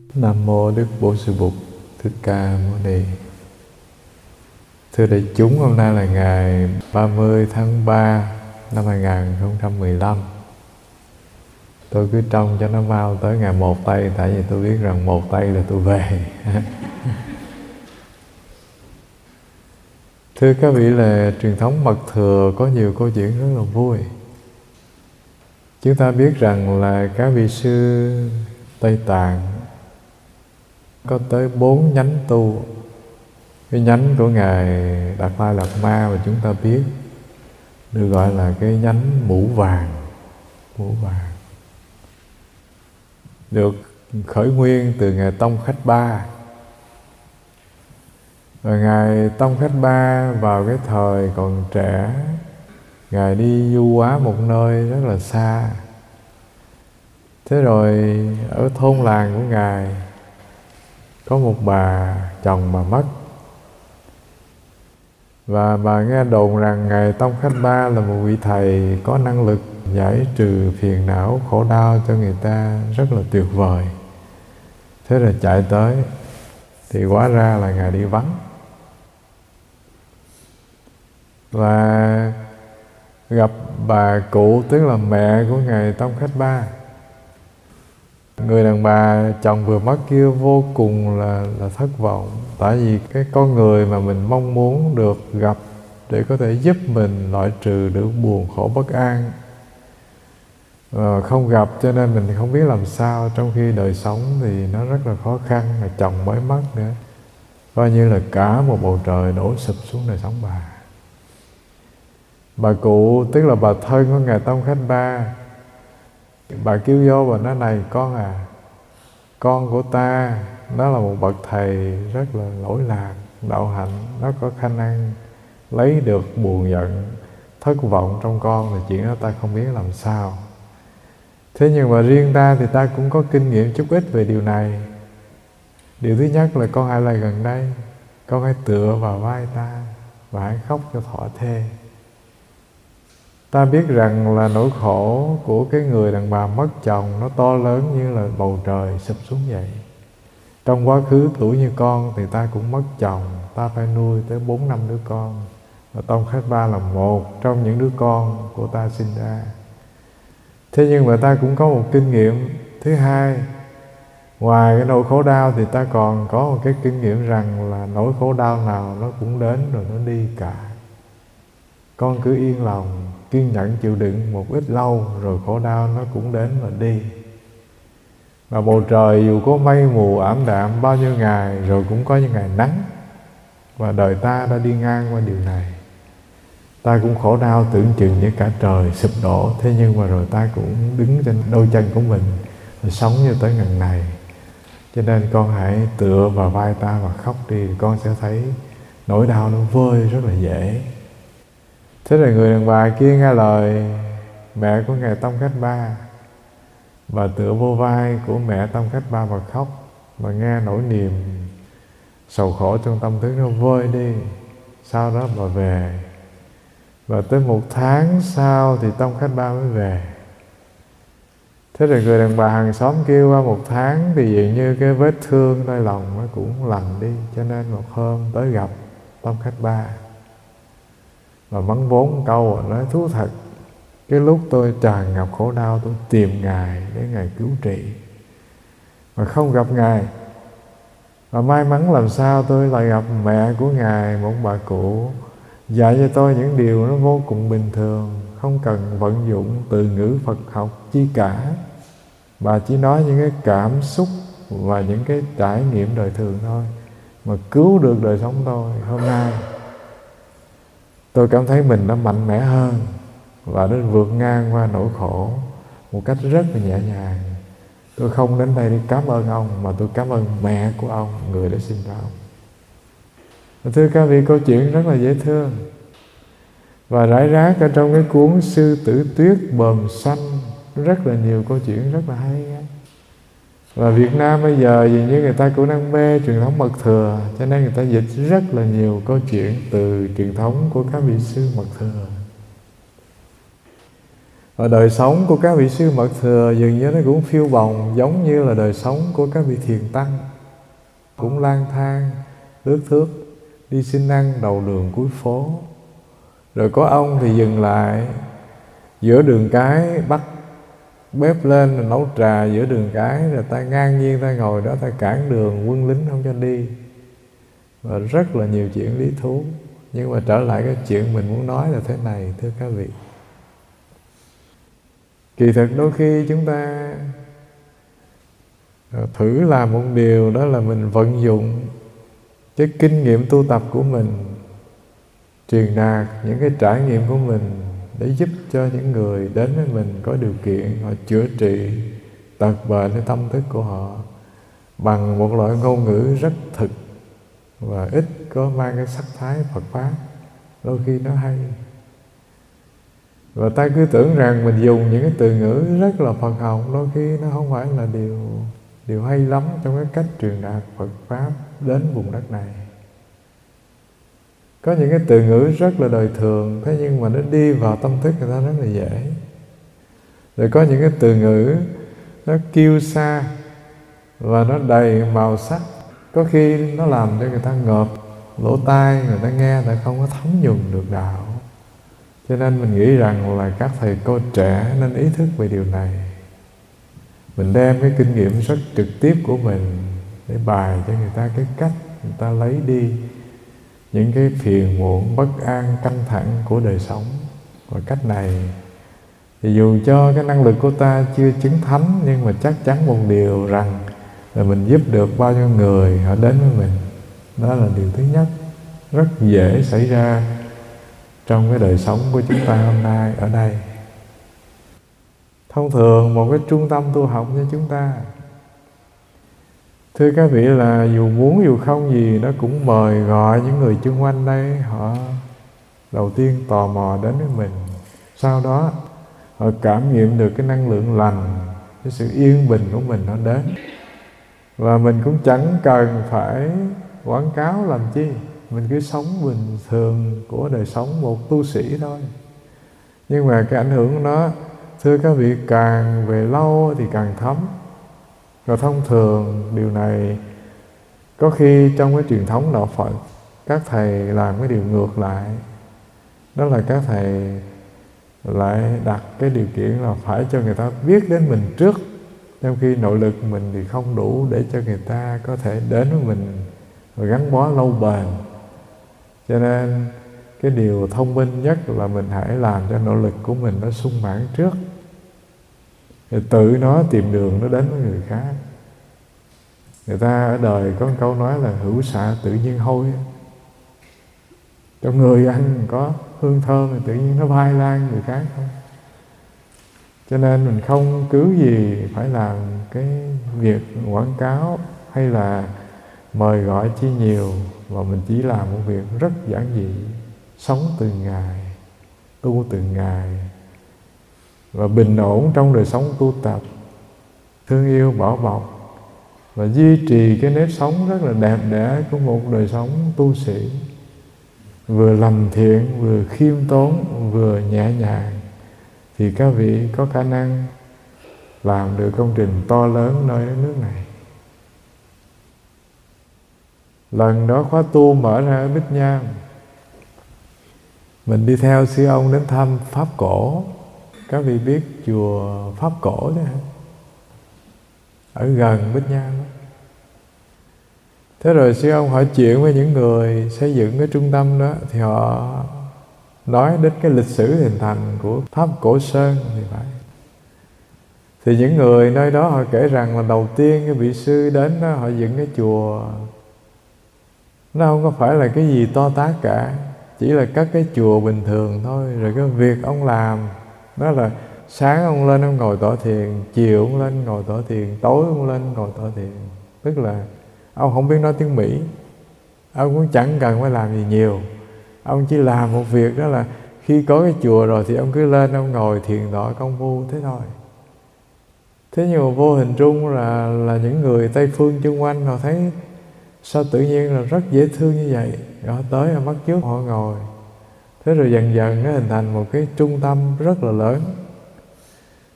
Nam mô Đức Bổn Sư Bụt Thích Ca Mâu Ni. Thưa đại chúng, hôm nay là ngày 30 tháng 3 năm 2015. Tôi cứ trông cho nó mau tới ngày 1 Tây, tại vì tôi biết rằng 1 Tây là tôi về. Thưa các vị, là truyền thống Mật Thừa có nhiều câu chuyện rất là vui. Chúng ta biết rằng là các vị sư Tây Tạng có tới 4 nhánh tu. Cái nhánh của Ngài Đạt Lai Lạt Ma mà chúng ta biết được gọi là cái nhánh mũ vàng. Mũ vàng được khởi nguyên từ Ngài Tông Khách Ba. Và Ngài Tông Khách Ba vào cái thời còn trẻ, Ngài đi du hóa một nơi rất là xa. Thế rồi ở thôn làng của Ngài có một bà chồng mà mất. Và bà nghe đồn rằng Ngài Tông Khách Ba là một vị thầy có năng lực giải trừ phiền não khổ đau cho người ta rất là tuyệt vời. Thế rồi chạy tới, thì hóa ra là Ngài đi vắng. Và gặp bà cụ, tức là mẹ của Ngài Tông Khách Ba. Người đàn bà chồng vừa mất kia vô cùng là thất vọng. Tại vì cái con người mà mình mong muốn được gặp để có thể giúp mình loại trừ được buồn khổ bất an, không gặp, cho nên mình không biết làm sao. Trong khi đời sống thì nó rất là khó khăn, mà chồng mới mất nữa, coi như là cả một bầu trời đổ sụp xuống đời sống bà. Bà cụ, tức là bà thân của Ngài Tông Khách Ba, bà kêu vô và nói: này con à, con của ta nó là một bậc thầy rất là lỗi lạc, đạo hạnh, nó có khả năng lấy được buồn giận, thất vọng trong con, là chuyện đó ta không biết làm sao. Thế nhưng mà riêng ta thì ta cũng có kinh nghiệm chút ít về điều này. Điều thứ nhất là con hãy lại gần đây, con hãy tựa vào vai ta và hãy khóc cho thỏa thê. Ta biết rằng là nỗi khổ của cái người đàn bà mất chồng nó to lớn như là bầu trời sụp xuống vậy. Trong quá khứ tuổi như con thì ta cũng mất chồng, ta phải nuôi tới 4-5 đứa con. Và Tông Khách Ba là một trong những đứa con của ta sinh ra. Thế nhưng mà ta cũng có một kinh nghiệm thứ hai. Ngoài cái nỗi khổ đau thì ta còn có một cái kinh nghiệm rằng là nỗi khổ đau nào nó cũng đến rồi nó đi cả. Con cứ yên lòng, kiên nhẫn chịu đựng một ít lâu, rồi khổ đau nó cũng đến và đi. Và bầu trời dù có mây mù ảm đạm bao nhiêu ngày, rồi cũng có những ngày nắng. Và đời ta đã đi ngang qua điều này. Ta cũng khổ đau tưởng chừng như cả trời sụp đổ. Thế nhưng mà rồi ta cũng đứng trên đôi chân của mình, rồi sống như tới ngày này. Cho nên con hãy tựa vào vai ta và khóc đi, con sẽ thấy nỗi đau nó vơi rất là dễ. Thế rồi người đàn bà kia nghe lời mẹ của Ngài Tông Khách Ba, bà tựa vô vai của mẹ Tông Khách Ba và khóc. Và nghe nỗi niềm sầu khổ trong tâm thức nó vơi đi. Sau đó bà về. Và tới 1 tháng sau thì Tông Khách Ba mới về. Thế rồi người đàn bà hàng xóm kêu qua 1 tháng thì dường như cái vết thương nơi lòng nó cũng lành đi. Cho nên một hôm tới gặp Tông Khách Ba và mắng vốn câu và nói: thú thật, cái lúc tôi tràn ngập khổ đau, tôi tìm Ngài để Ngài cứu trị mà không gặp Ngài. Và may mắn làm sao tôi lại gặp mẹ của Ngài, một bà cụ dạy cho tôi những điều nó vô cùng bình thường, không cần vận dụng từ ngữ Phật học chi cả. Bà chỉ nói những cái cảm xúc và những cái trải nghiệm đời thường thôi, mà cứu được đời sống tôi. Hôm nay tôi cảm thấy mình đã mạnh mẽ hơn và đã vượt ngang qua nỗi khổ một cách rất là nhẹ nhàng. Tôi không đến đây để cảm ơn ông, mà tôi cảm ơn mẹ của ông, người đã sinh ra ông. Thưa các vị, câu chuyện rất là dễ thương. Và rải rác ở trong cái cuốn Sư Tử Tuyết Bờm Xanh rất là nhiều câu chuyện rất là hay. Và Việt Nam bây giờ dường như người ta cũng đang mê truyền thống Mật Thừa, cho nên người ta dịch rất là nhiều câu chuyện từ truyền thống của các vị sư Mật Thừa. Và đời sống của các vị sư mật thừa dường như nó cũng phiêu bồng giống như là đời sống của các vị thiền tăng, cũng lang thang lướt thướt đi xin ăn đầu đường cuối phố. Rồi có ông thì dừng lại giữa đường cái, bắt bếp lên rồi nấu trà giữa đường cái, rồi ta ngang nhiên ta ngồi đó ta cản đường quân lính không cho đi. Và rất là nhiều chuyện lý thú. Nhưng mà trở lại cái chuyện mình muốn nói là thế này, thưa các vị. Kỳ thực đôi khi chúng ta thử làm một điều, đó là mình vận dụng cái kinh nghiệm tu tập của mình, truyền đạt những cái trải nghiệm của mình để giúp cho những người đến với mình có điều kiện họ chữa trị tật bệnh hay tâm thức của họ bằng một loại ngôn ngữ rất thực và ít có mang cái sắc thái Phật pháp. Đôi khi nó hay, và ta cứ tưởng rằng mình dùng những cái từ ngữ rất là Phật học, đôi khi nó không phải là điều hay lắm trong cái cách truyền đạt Phật pháp đến vùng đất này. Có những cái từ ngữ rất là đời thường, thế nhưng mà nó đi vào tâm thức người ta rất là dễ. Rồi có những cái từ ngữ nó kiêu sa và nó đầy màu sắc, có khi nó làm cho người ta ngợp lỗ tai, người ta nghe người ta không có thấm nhuần được đạo. Cho nên mình nghĩ rằng là các thầy cô trẻ nên ý thức về điều này. Mình đem cái kinh nghiệm rất trực tiếp của mình để bài cho người ta cái cách người ta lấy đi những cái phiền muộn, bất an, căng thẳng của đời sống. Và cách này thì dù cho cái năng lực của ta chưa chứng thánh, nhưng mà chắc chắn một điều rằng là mình giúp được bao nhiêu người họ đến với mình. Đó là điều thứ nhất, rất dễ xảy ra trong cái đời sống của chúng ta hôm nay ở đây. Thông thường một cái trung tâm tu học như chúng ta, thưa các vị, là dù muốn dù không gì nó cũng mời gọi những người chung quanh đây, họ đầu tiên tò mò đến với mình, sau đó họ cảm nghiệm được cái năng lượng lành, cái sự yên bình của mình nó đến. Và mình cũng chẳng cần phải quảng cáo làm chi, mình cứ sống bình thường của đời sống một tu sĩ thôi. Nhưng mà cái ảnh hưởng của nó, thưa các vị, càng về lâu thì càng thấm. Và thông thường điều này có khi trong cái truyền thống đạo Phật, các thầy làm cái điều ngược lại. Đó là các thầy lại đặt cái điều kiện là phải cho người ta biết đến mình trước, trong khi nội lực mình thì không đủ để cho người ta có thể đến với mình và gắn bó lâu bền. Cho nên cái điều thông minh nhất là mình hãy làm cho nội lực của mình nó sung mãn trước, rồi tự nó tìm đường nó đến với người khác. Người ta ở đời có một câu nói là hữu xạ tự nhiên hôi. Trong người anh có hương thơm thì tự nhiên nó bay lan người khác thôi. Cho nên mình không cứ gì phải làm cái việc quảng cáo hay là mời gọi chi nhiều, mà mình chỉ làm một việc rất giản dị, sống từng ngày, tu từng ngày, và bình ổn trong đời sống tu tập, thương yêu bảo bọc, và duy trì cái nếp sống rất là đẹp đẽ của một đời sống tu sĩ, vừa lành thiện, vừa khiêm tốn, vừa nhẹ nhàng, thì các vị có khả năng làm được công trình to lớn nơi đất nước này. Lần đó khóa tu mở ra ở Bích Nham, mình đi theo sư ông đến thăm Pháp Cổ. Các vị biết chùa Pháp Cổ đó hả? Ở gần Bích Nham đó. Thế rồi sư ông hỏi chuyện với những người xây dựng cái trung tâm đó, thì họ nói đến cái lịch sử hình thành của Pháp Cổ Sơn thì phải. Thì những người nơi đó họ kể rằng là đầu tiên cái vị sư đến đó, họ dựng cái chùa, nó không có phải là cái gì to tát cả, chỉ là các cái chùa bình thường thôi. Rồi cái việc ông làm đó là sáng ông lên ông ngồi tọa thiền, chiều ông lên ngồi tọa thiền, tối ông lên ngồi tọa thiền. Tức là ông không biết nói tiếng Mỹ, ông cũng chẳng cần phải làm gì nhiều. Ông chỉ làm một việc, đó là khi có cái chùa rồi thì ông cứ lên ông ngồi thiền tọa công phu thế thôi. Thế nhưng mà vô hình trung là những người Tây phương chung quanh họ thấy sao tự nhiên là rất dễ thương như vậy, họ tới họ bắt chước họ ngồi. Thế rồi dần dần nó hình thành một cái trung tâm rất là lớn,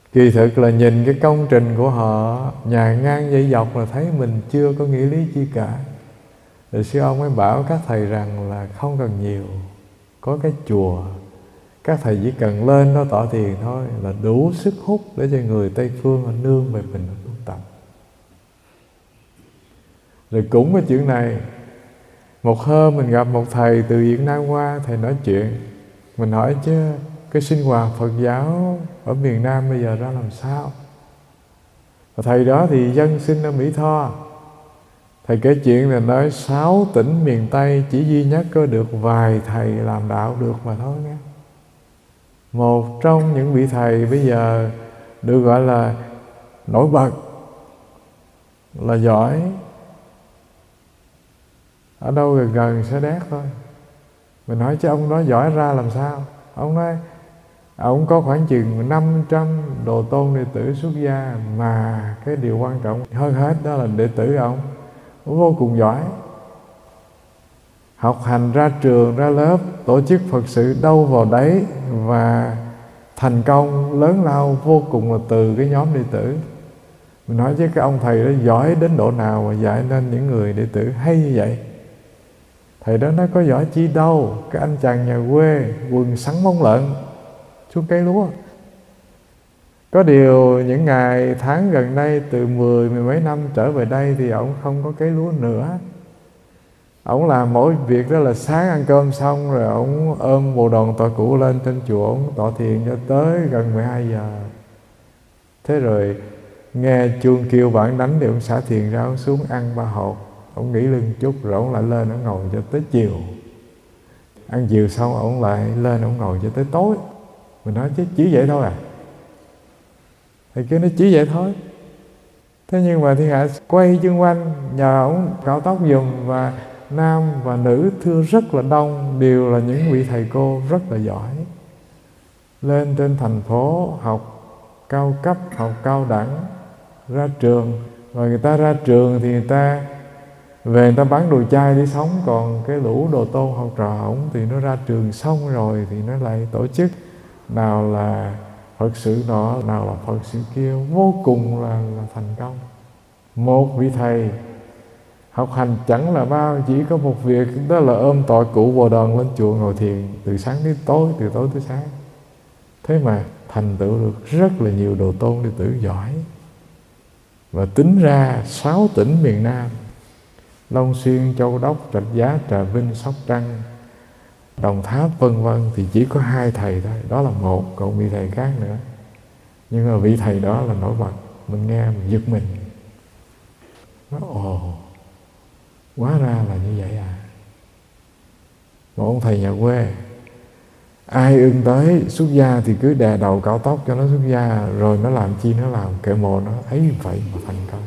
Kỳ thực là nhìn cái công trình của họ nhà ngang dãy dọc là thấy mình chưa có nghĩa lý chi cả. Rồi sư ông mới bảo các thầy rằng là không cần nhiều, có cái chùa các thầy chỉ cần lên đó tọa thiền thôi là đủ sức hút để cho người Tây Phương họ nương về mình tu tập. Rồi cũng cái chuyện này, một hôm mình gặp một thầy từ Việt Nam qua, thầy nói chuyện, mình hỏi chứ cái sinh hoạt Phật giáo ở miền Nam bây giờ ra làm sao? Và thầy đó thì dân sinh ở Mỹ Tho. Thầy kể chuyện là nói 6 tỉnh miền Tây chỉ duy nhất có được vài thầy làm đạo được mà thôi nghe. Một trong những vị thầy bây giờ được gọi là nổi bật, là giỏi, ở đâu gần gần Sa Đéc thôi. Mình hỏi chứ ông đó giỏi ra làm sao? Ông nói ông có khoảng chừng 500 đồ tôn đệ tử xuất gia, mà cái điều quan trọng hơn hết đó là đệ tử ông vô cùng giỏi. Học hành ra trường ra lớp, tổ chức Phật sự đâu vào đấy, và thành công lớn lao vô cùng là từ cái nhóm đệ tử. Mình nói chứ cái ông thầy đó giỏi đến độ nào mà dạy nên những người đệ tử hay như vậy? Thầy đó nói có giỏi chi đâu, cái anh chàng nhà quê quần sắn mông lợn xuống cây lúa. Có điều những ngày tháng gần đây từ mười mấy năm trở về đây thì ổng không có cấy lúa nữa. Ổng làm mỗi việc đó là sáng ăn cơm xong rồi ổng ôm bộ đòn tọa cũ lên trên chùa, ổng tọa thiền cho tới gần 12 giờ. Thế rồi nghe chuông kêu bản đánh thì ổng xả thiền ra, ổng xuống ăn 3 hột, ổng nghỉ lưng chút rồi ổng lại lên ổng ngồi cho tới chiều. Ăn chiều xong ổng lại lên ổng ngồi cho tới tối. Mình nói chứ chỉ vậy thôi à? Thầy kêu nó chỉ vậy thôi. Thế nhưng mà thiên hạ quay chung quanh nhờ ổng cạo tóc giùm, và nam và nữ thưa rất là đông, đều là những vị thầy cô rất là giỏi. Lên trên thành phố học cao cấp, học cao đẳng, ra trường. Rồi người ta ra trường thì người ta về người ta bán đồ chay để sống. Còn cái lũ đồ tôn học trò ổng thì nó ra trường xong rồi thì nó lại tổ chức, nào là Phật sự nọ, nào là Phật sự kia, vô cùng là thành công. Một vị thầy học hành chẳng là bao, chỉ có một việc đó là ôm tọa cụ bồ đòn lên chùa ngồi thiền từ sáng đến tối, từ tối tới sáng. Thế mà thành tựu được rất là nhiều đồ tôn đệ tử giỏi. Và tính ra 6 tỉnh miền Nam, Long Xuyên, Châu Đốc, Rạch Giá, Trà Vinh, Sóc Trăng, Đồng Tháp vân vân thì chỉ có 2 thầy thôi. Đó là một, còn vị thầy khác nữa. Nhưng mà vị thầy đó là nổi bật. Mình nghe mình giật mình. Nói ồ, hóa ra là như vậy à. Một ông thầy nhà quê, ai ưng tới xuất gia thì cứ đè đầu cạo tóc cho nó xuất gia, rồi nó làm chi nó làm, kệ mồ nó, ấy vậy mà thành công.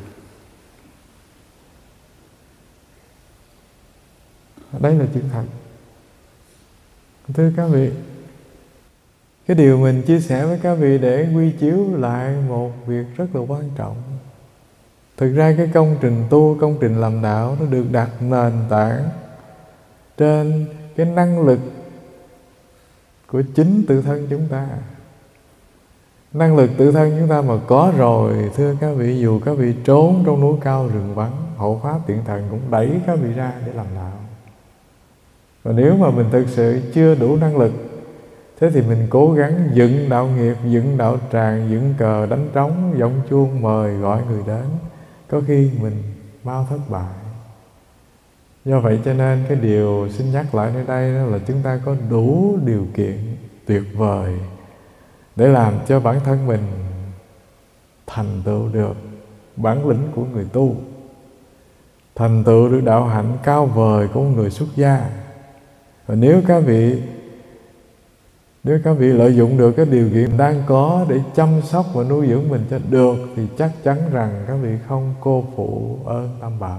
Đấy là chuyện thật. Thưa các vị, cái điều mình chia sẻ với các vị để quy chiếu lại một việc rất là quan trọng. Thực ra cái công trình tu, công trình làm đạo nó được đặt nền tảng trên cái năng lực của chính tự thân chúng ta. Năng lực tự thân chúng ta mà có rồi, thưa các vị, dù các vị trốn trong núi cao rừng vắng, hộ pháp tiện thần cũng đẩy các vị ra để làm đạo. Và nếu mà mình thực sự chưa đủ năng lực, thế thì mình cố gắng dựng đạo nghiệp, dựng đạo tràng, dựng cờ, đánh trống, giọng chuông mời gọi người đến, có khi mình mau thất bại. Do vậy cho nên cái điều xin nhắc lại nơi đây đó là chúng ta có đủ điều kiện tuyệt vời để làm cho bản thân mình thành tựu được bản lĩnh của người tu, thành tựu được đạo hạnh cao vời của người xuất gia. Và nếu các vị lợi dụng được cái điều kiện đang có để chăm sóc và nuôi dưỡng mình cho được, thì chắc chắn rằng các vị không cô phụ ơn Tam Bảo,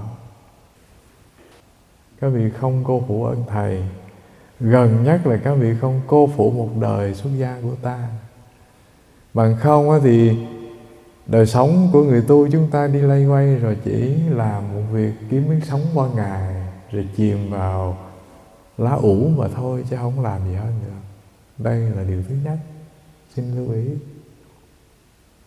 các vị không cô phụ ơn Thầy, gần nhất là các vị không cô phụ một đời xuất gia của ta. Bằng không thì đời sống của người tu chúng ta đi lây quay rồi chỉ làm một việc kiếm miếng sống qua ngày, rồi chìm vào lá ủ mà thôi, chứ không làm gì hơn nữa. Đây là điều thứ nhất, xin lưu ý.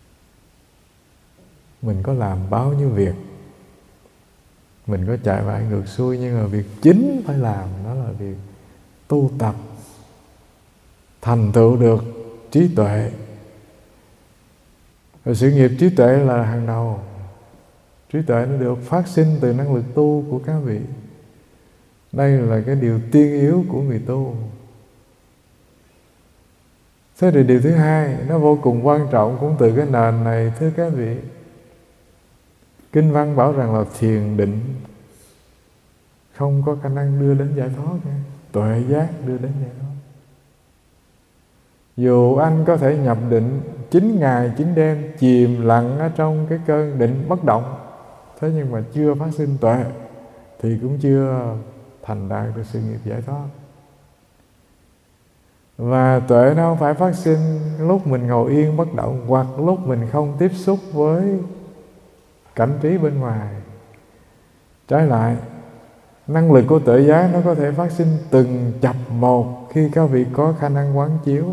Mình có làm bao nhiêu việc, mình có chạy vai ngược xuôi, nhưng mà việc chính phải làm đó là việc tu tập, thành tựu được trí tuệ. Và sự nghiệp trí tuệ là hàng đầu. Trí tuệ nó được phát sinh từ năng lực tu của các vị. Đây là cái điều tiên yếu của người tu. Thế thì điều thứ hai, nó vô cùng quan trọng cũng từ cái nền này, thưa các vị. Kinh văn bảo rằng là thiền định không có khả năng đưa đến giải thoát, tuệ giác đưa đến giải thoát. Dù anh có thể nhập định 9 ngày 9 đêm, chìm lặng ở trong cái cơn định bất động, thế nhưng mà chưa phát sinh tuệ thì cũng chưa thành đạt được sự nghiệp giải thoát. Và tuệ nó không phải phát sinh lúc mình ngồi yên bất động, hoặc lúc mình không tiếp xúc với cảnh trí bên ngoài. Trái lại, năng lực của tuệ giác nó có thể phát sinh từng chập một khi các vị có khả năng quán chiếu.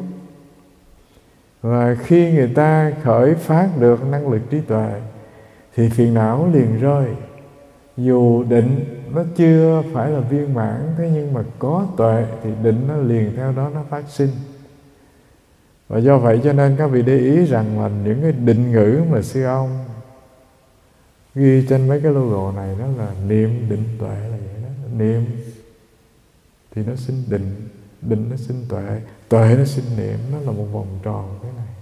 Và khi người ta khởi phát được năng lực trí tuệ thì phiền não liền rơi. Dù định nó chưa phải là viên mãn, thế nhưng mà có tuệ thì định nó liền theo đó nó phát sinh. Và do vậy cho nên các vị để ý rằng là những cái định ngữ mà sư ông ghi trên mấy cái logo này, đó là niệm định tuệ là vậy đó. Niệm thì nó sinh định, định nó sinh tuệ, tuệ nó sinh niệm, nó là một vòng tròn thế này.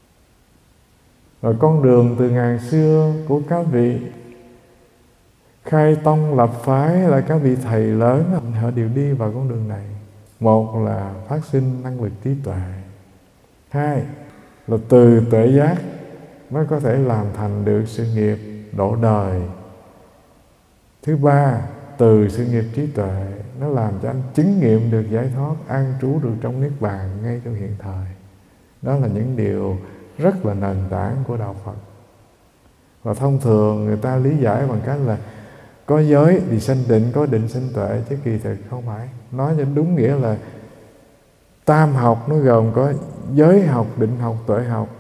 Và con đường từ ngàn xưa của các vị khai tông lập phái là các vị thầy lớn, họ đều đi vào con đường này. Một là phát sinh năng lực trí tuệ, hai là từ tuệ giác mới có thể làm thành được sự nghiệp độ đời, thứ ba từ sự nghiệp trí tuệ nó làm cho anh chứng nghiệm được giải thoát, an trú được trong niết bàn ngay trong hiện thời. Đó là những điều rất là nền tảng của đạo Phật. Và thông thường người ta lý giải bằng cách là có giới thì sanh định, có định sanh tuệ, chứ kỳ thực không phải. Nói cho đúng nghĩa là tam học nó gồm có giới học, định học, tuệ học.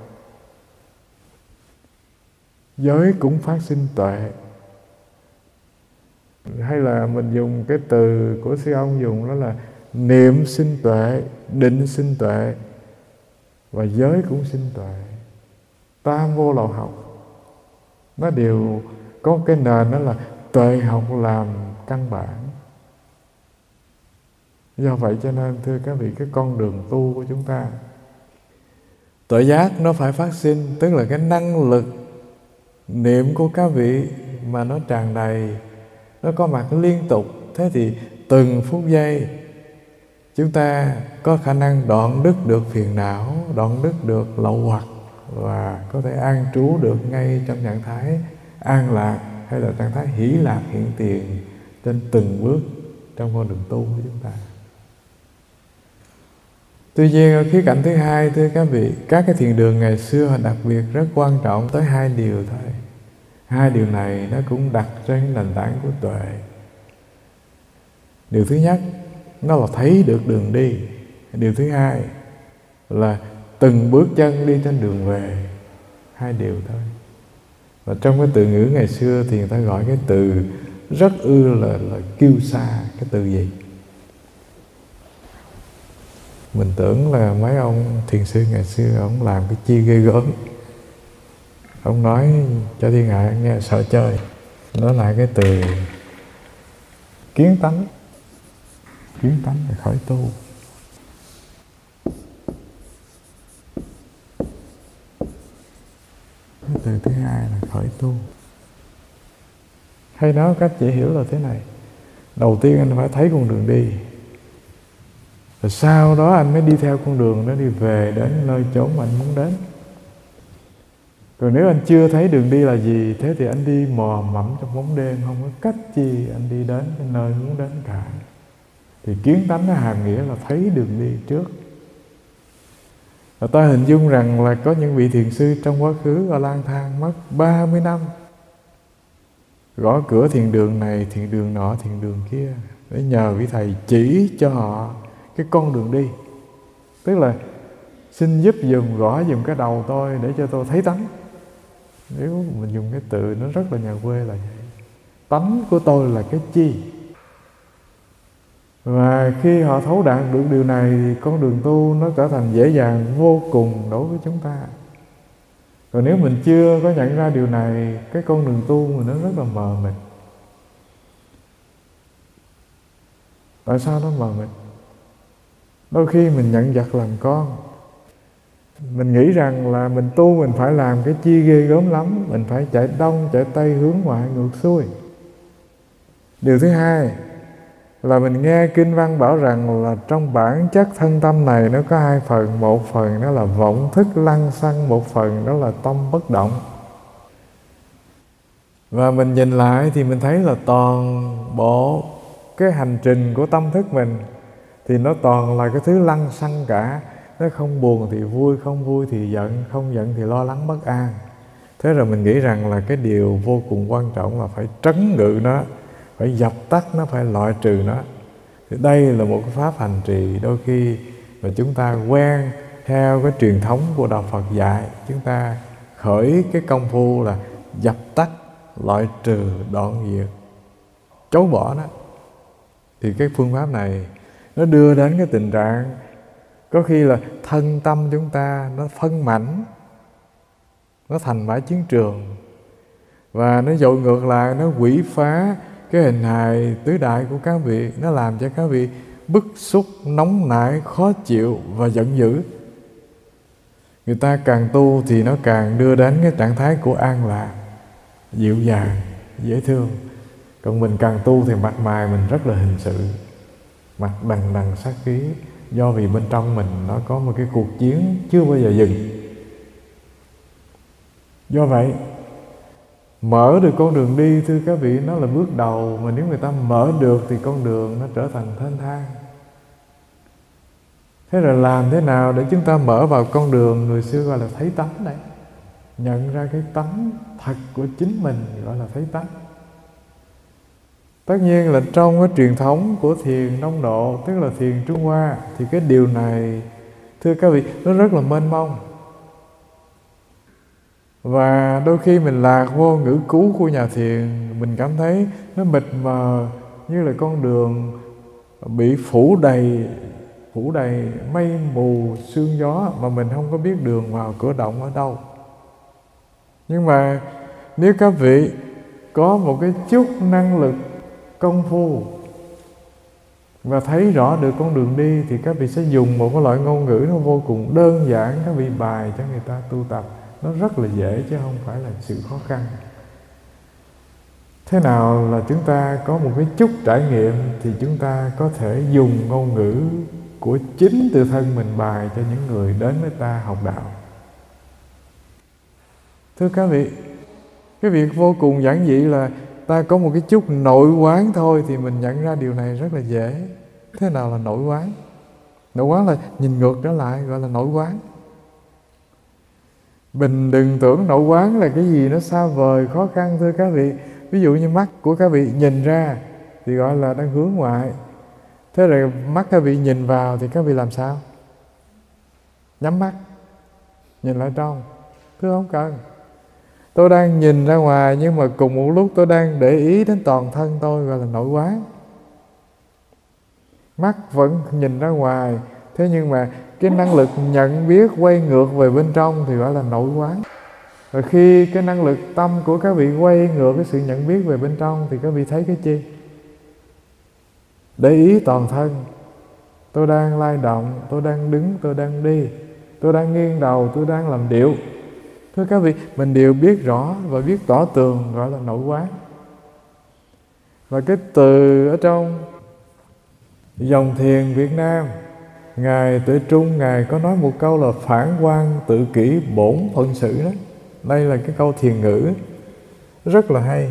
Giới cũng phát sinh tuệ. Hay là mình dùng cái từ của sư ông dùng đó là niệm sinh tuệ, định sinh tuệ, và giới cũng sinh tuệ. Tam vô lậu học nó đều có cái nền, đó là tuệ học làm căn bản. Do vậy cho nên thưa các vị, cái con đường tu của chúng ta, tuệ giác nó phải phát sinh, tức là cái năng lực niệm của các vị mà nó tràn đầy, nó có mặt liên tục. Thế thì từng phút giây chúng ta có khả năng đoạn đứt được phiền não, đoạn đứt được lậu hoặc, và có thể an trú được ngay trong trạng thái an lạc hay là trạng thái hỷ lạc hiện tiền trên từng bước trong con đường tu của chúng ta. Tuy nhiên ở khía cạnh thứ hai, thưa các vị, các cái thiền đường ngày xưa đặc biệt rất quan trọng tới hai điều thôi. Hai điều này nó cũng đặt trên nền tảng của tuệ. Điều thứ nhất, nó là thấy được đường đi. Điều thứ hai là từng bước chân đi trên đường về. Hai điều thôi. Và trong cái từ ngữ ngày xưa thì người ta gọi cái từ rất ư là kiêu sa. Cái từ gì? Mình tưởng là mấy ông thiền sư ngày xưa ông làm cái chi ghê gớm, ông nói cho thiên hạ nghe sợ chơi. Đó là cái từ kiến tánh. Kiến tánh là khởi tu. Cái từ thứ hai là khởi tu. Hay nói cách dễ hiểu là thế này: đầu tiên anh phải thấy con đường đi, rồi sau đó anh mới đi theo con đường đó đi về đến nơi chốn mà anh muốn đến. Rồi nếu anh chưa thấy đường đi là gì, thế thì anh đi mò mẫm trong bóng đêm, không có cách chi anh đi đến cái nơi muốn đến cả. Thì kiến tánh nó hàm nghĩa là thấy đường đi trước. Và ta hình dung rằng là có những vị thiền sư trong quá khứ ở lang thang mất 30 năm, gõ cửa thiền đường này, thiền đường nọ, thiền đường kia, để nhờ vị thầy chỉ cho họ cái con đường đi. Tức là xin giúp dùm, gõ dùm cái đầu tôi để cho tôi thấy tánh. Nếu mình dùng cái từ nó rất là nhà quê là vậy. Tánh của tôi là cái chi? Và khi họ thấu đạt được điều này thì con đường tu nó trở thành dễ dàng vô cùng đối với chúng ta. Còn nếu mình chưa có nhận ra điều này, cái con đường tu mình nó rất là mờ mịt. Tại sao nó mờ mịt? Đôi khi mình nhận vật làm con, mình nghĩ rằng là mình tu mình phải làm cái chi ghê gớm lắm, mình phải chạy đông chạy tây hướng ngoại ngược xuôi. Điều thứ hai là mình nghe kinh văn bảo rằng là trong bản chất thân tâm này nó có hai phần. Một phần đó là vọng thức lăng xăng, một phần đó là tâm bất động. Và mình nhìn lại thì mình thấy là toàn bộ cái hành trình của tâm thức mình thì nó toàn là cái thứ lăng xăng cả. Nó không buồn thì vui, không vui thì giận, không giận thì lo lắng bất an. Thế rồi mình nghĩ rằng là cái điều vô cùng quan trọng là phải trấn ngự nó, phải dập tắt nó, phải loại trừ nó. Thì đây là một cái pháp hành trì đôi khi mà chúng ta quen theo cái truyền thống của Đạo Phật dạy. Chúng ta khởi cái công phu là dập tắt, loại trừ, đoạn diệt, chối bỏ nó. Thì cái phương pháp này nó đưa đến cái tình trạng có khi là thân tâm chúng ta nó phân mảnh, nó thành bãi chiến trường, và nó dội ngược lại, nó quỷ phá cái hình hài tứ đại của các vị. Nó làm cho các vị bức xúc, nóng nảy, khó chịu và giận dữ. Người ta càng tu thì nó càng đưa đến cái trạng thái của an lạc, dịu dàng, dễ thương. Còn mình càng tu thì mặt mày mình rất là hình sự, mặt đằng đằng sát khí. Do vì bên trong mình nó có một cái cuộc chiến chưa bao giờ dừng. Do vậy mở được con đường đi, thưa các vị, nó là bước đầu. Mà nếu người ta mở được thì con đường nó trở thành thênh thang. Thế rồi làm thế nào để chúng ta mở vào con đường người xưa gọi là thấy tánh đấy? Nhận ra cái tánh thật của chính mình gọi là thấy tánh. Tất nhiên là trong cái truyền thống của thiền Đông Độ, tức là thiền Trung Hoa, thì cái điều này, thưa các vị, nó rất là mênh mông. Và đôi khi mình lạc vô ngữ cứu của nhà thiền, mình cảm thấy nó mịt mờ, như là con đường bị phủ đầy mây mù sương gió, mà mình không có biết đường vào cửa động ở đâu. Nhưng mà nếu các vị có một cái chút năng lực công phu và thấy rõ được con đường đi, thì các vị sẽ dùng một cái loại ngôn ngữ nó vô cùng đơn giản, các vị bài cho người ta tu tập. Nó rất là dễ chứ không phải là sự khó khăn. Thế nào là chúng ta có một cái chút trải nghiệm thì chúng ta có thể dùng ngôn ngữ của chính tự thân mình bài cho những người đến với ta học đạo. Thưa các vị, cái việc vô cùng giản dị là ta có một cái chút nội quán thôi thì mình nhận ra điều này rất là dễ. Thế nào là nội quán? Nội quán là nhìn ngược trở lại, gọi là nội quán. Mình đừng tưởng nội quán là cái gì nó xa vời, khó khăn, thưa các vị. Ví dụ như mắt của các vị nhìn ra thì gọi là đang hướng ngoại. Thế rồi mắt các vị nhìn vào thì các vị làm sao? Nhắm mắt, nhìn lại trong. Thưa không cần. Tôi đang nhìn ra ngoài nhưng mà cùng một lúc tôi đang để ý đến toàn thân tôi, gọi là nội quán. Mắt vẫn nhìn ra ngoài, thế nhưng mà cái năng lực nhận biết quay ngược về bên trong thì gọi là nội quán. Rồi khi cái năng lực tâm của các vị quay ngược cái sự nhận biết về bên trong thì các vị thấy cái chi? Để ý toàn thân. Tôi đang lay động, tôi đang đứng, tôi đang đi, tôi đang nghiêng đầu, tôi đang làm điệu. Thưa các vị, mình đều biết rõ và biết tỏ tường, gọi là nội quán. Và cái từ ở trong dòng thiền Việt Nam, Ngài Tuệ Trung, Ngài có nói một câu là phản quan tự kỷ bổn phận sự đó. Đây là cái câu thiền ngữ rất là hay.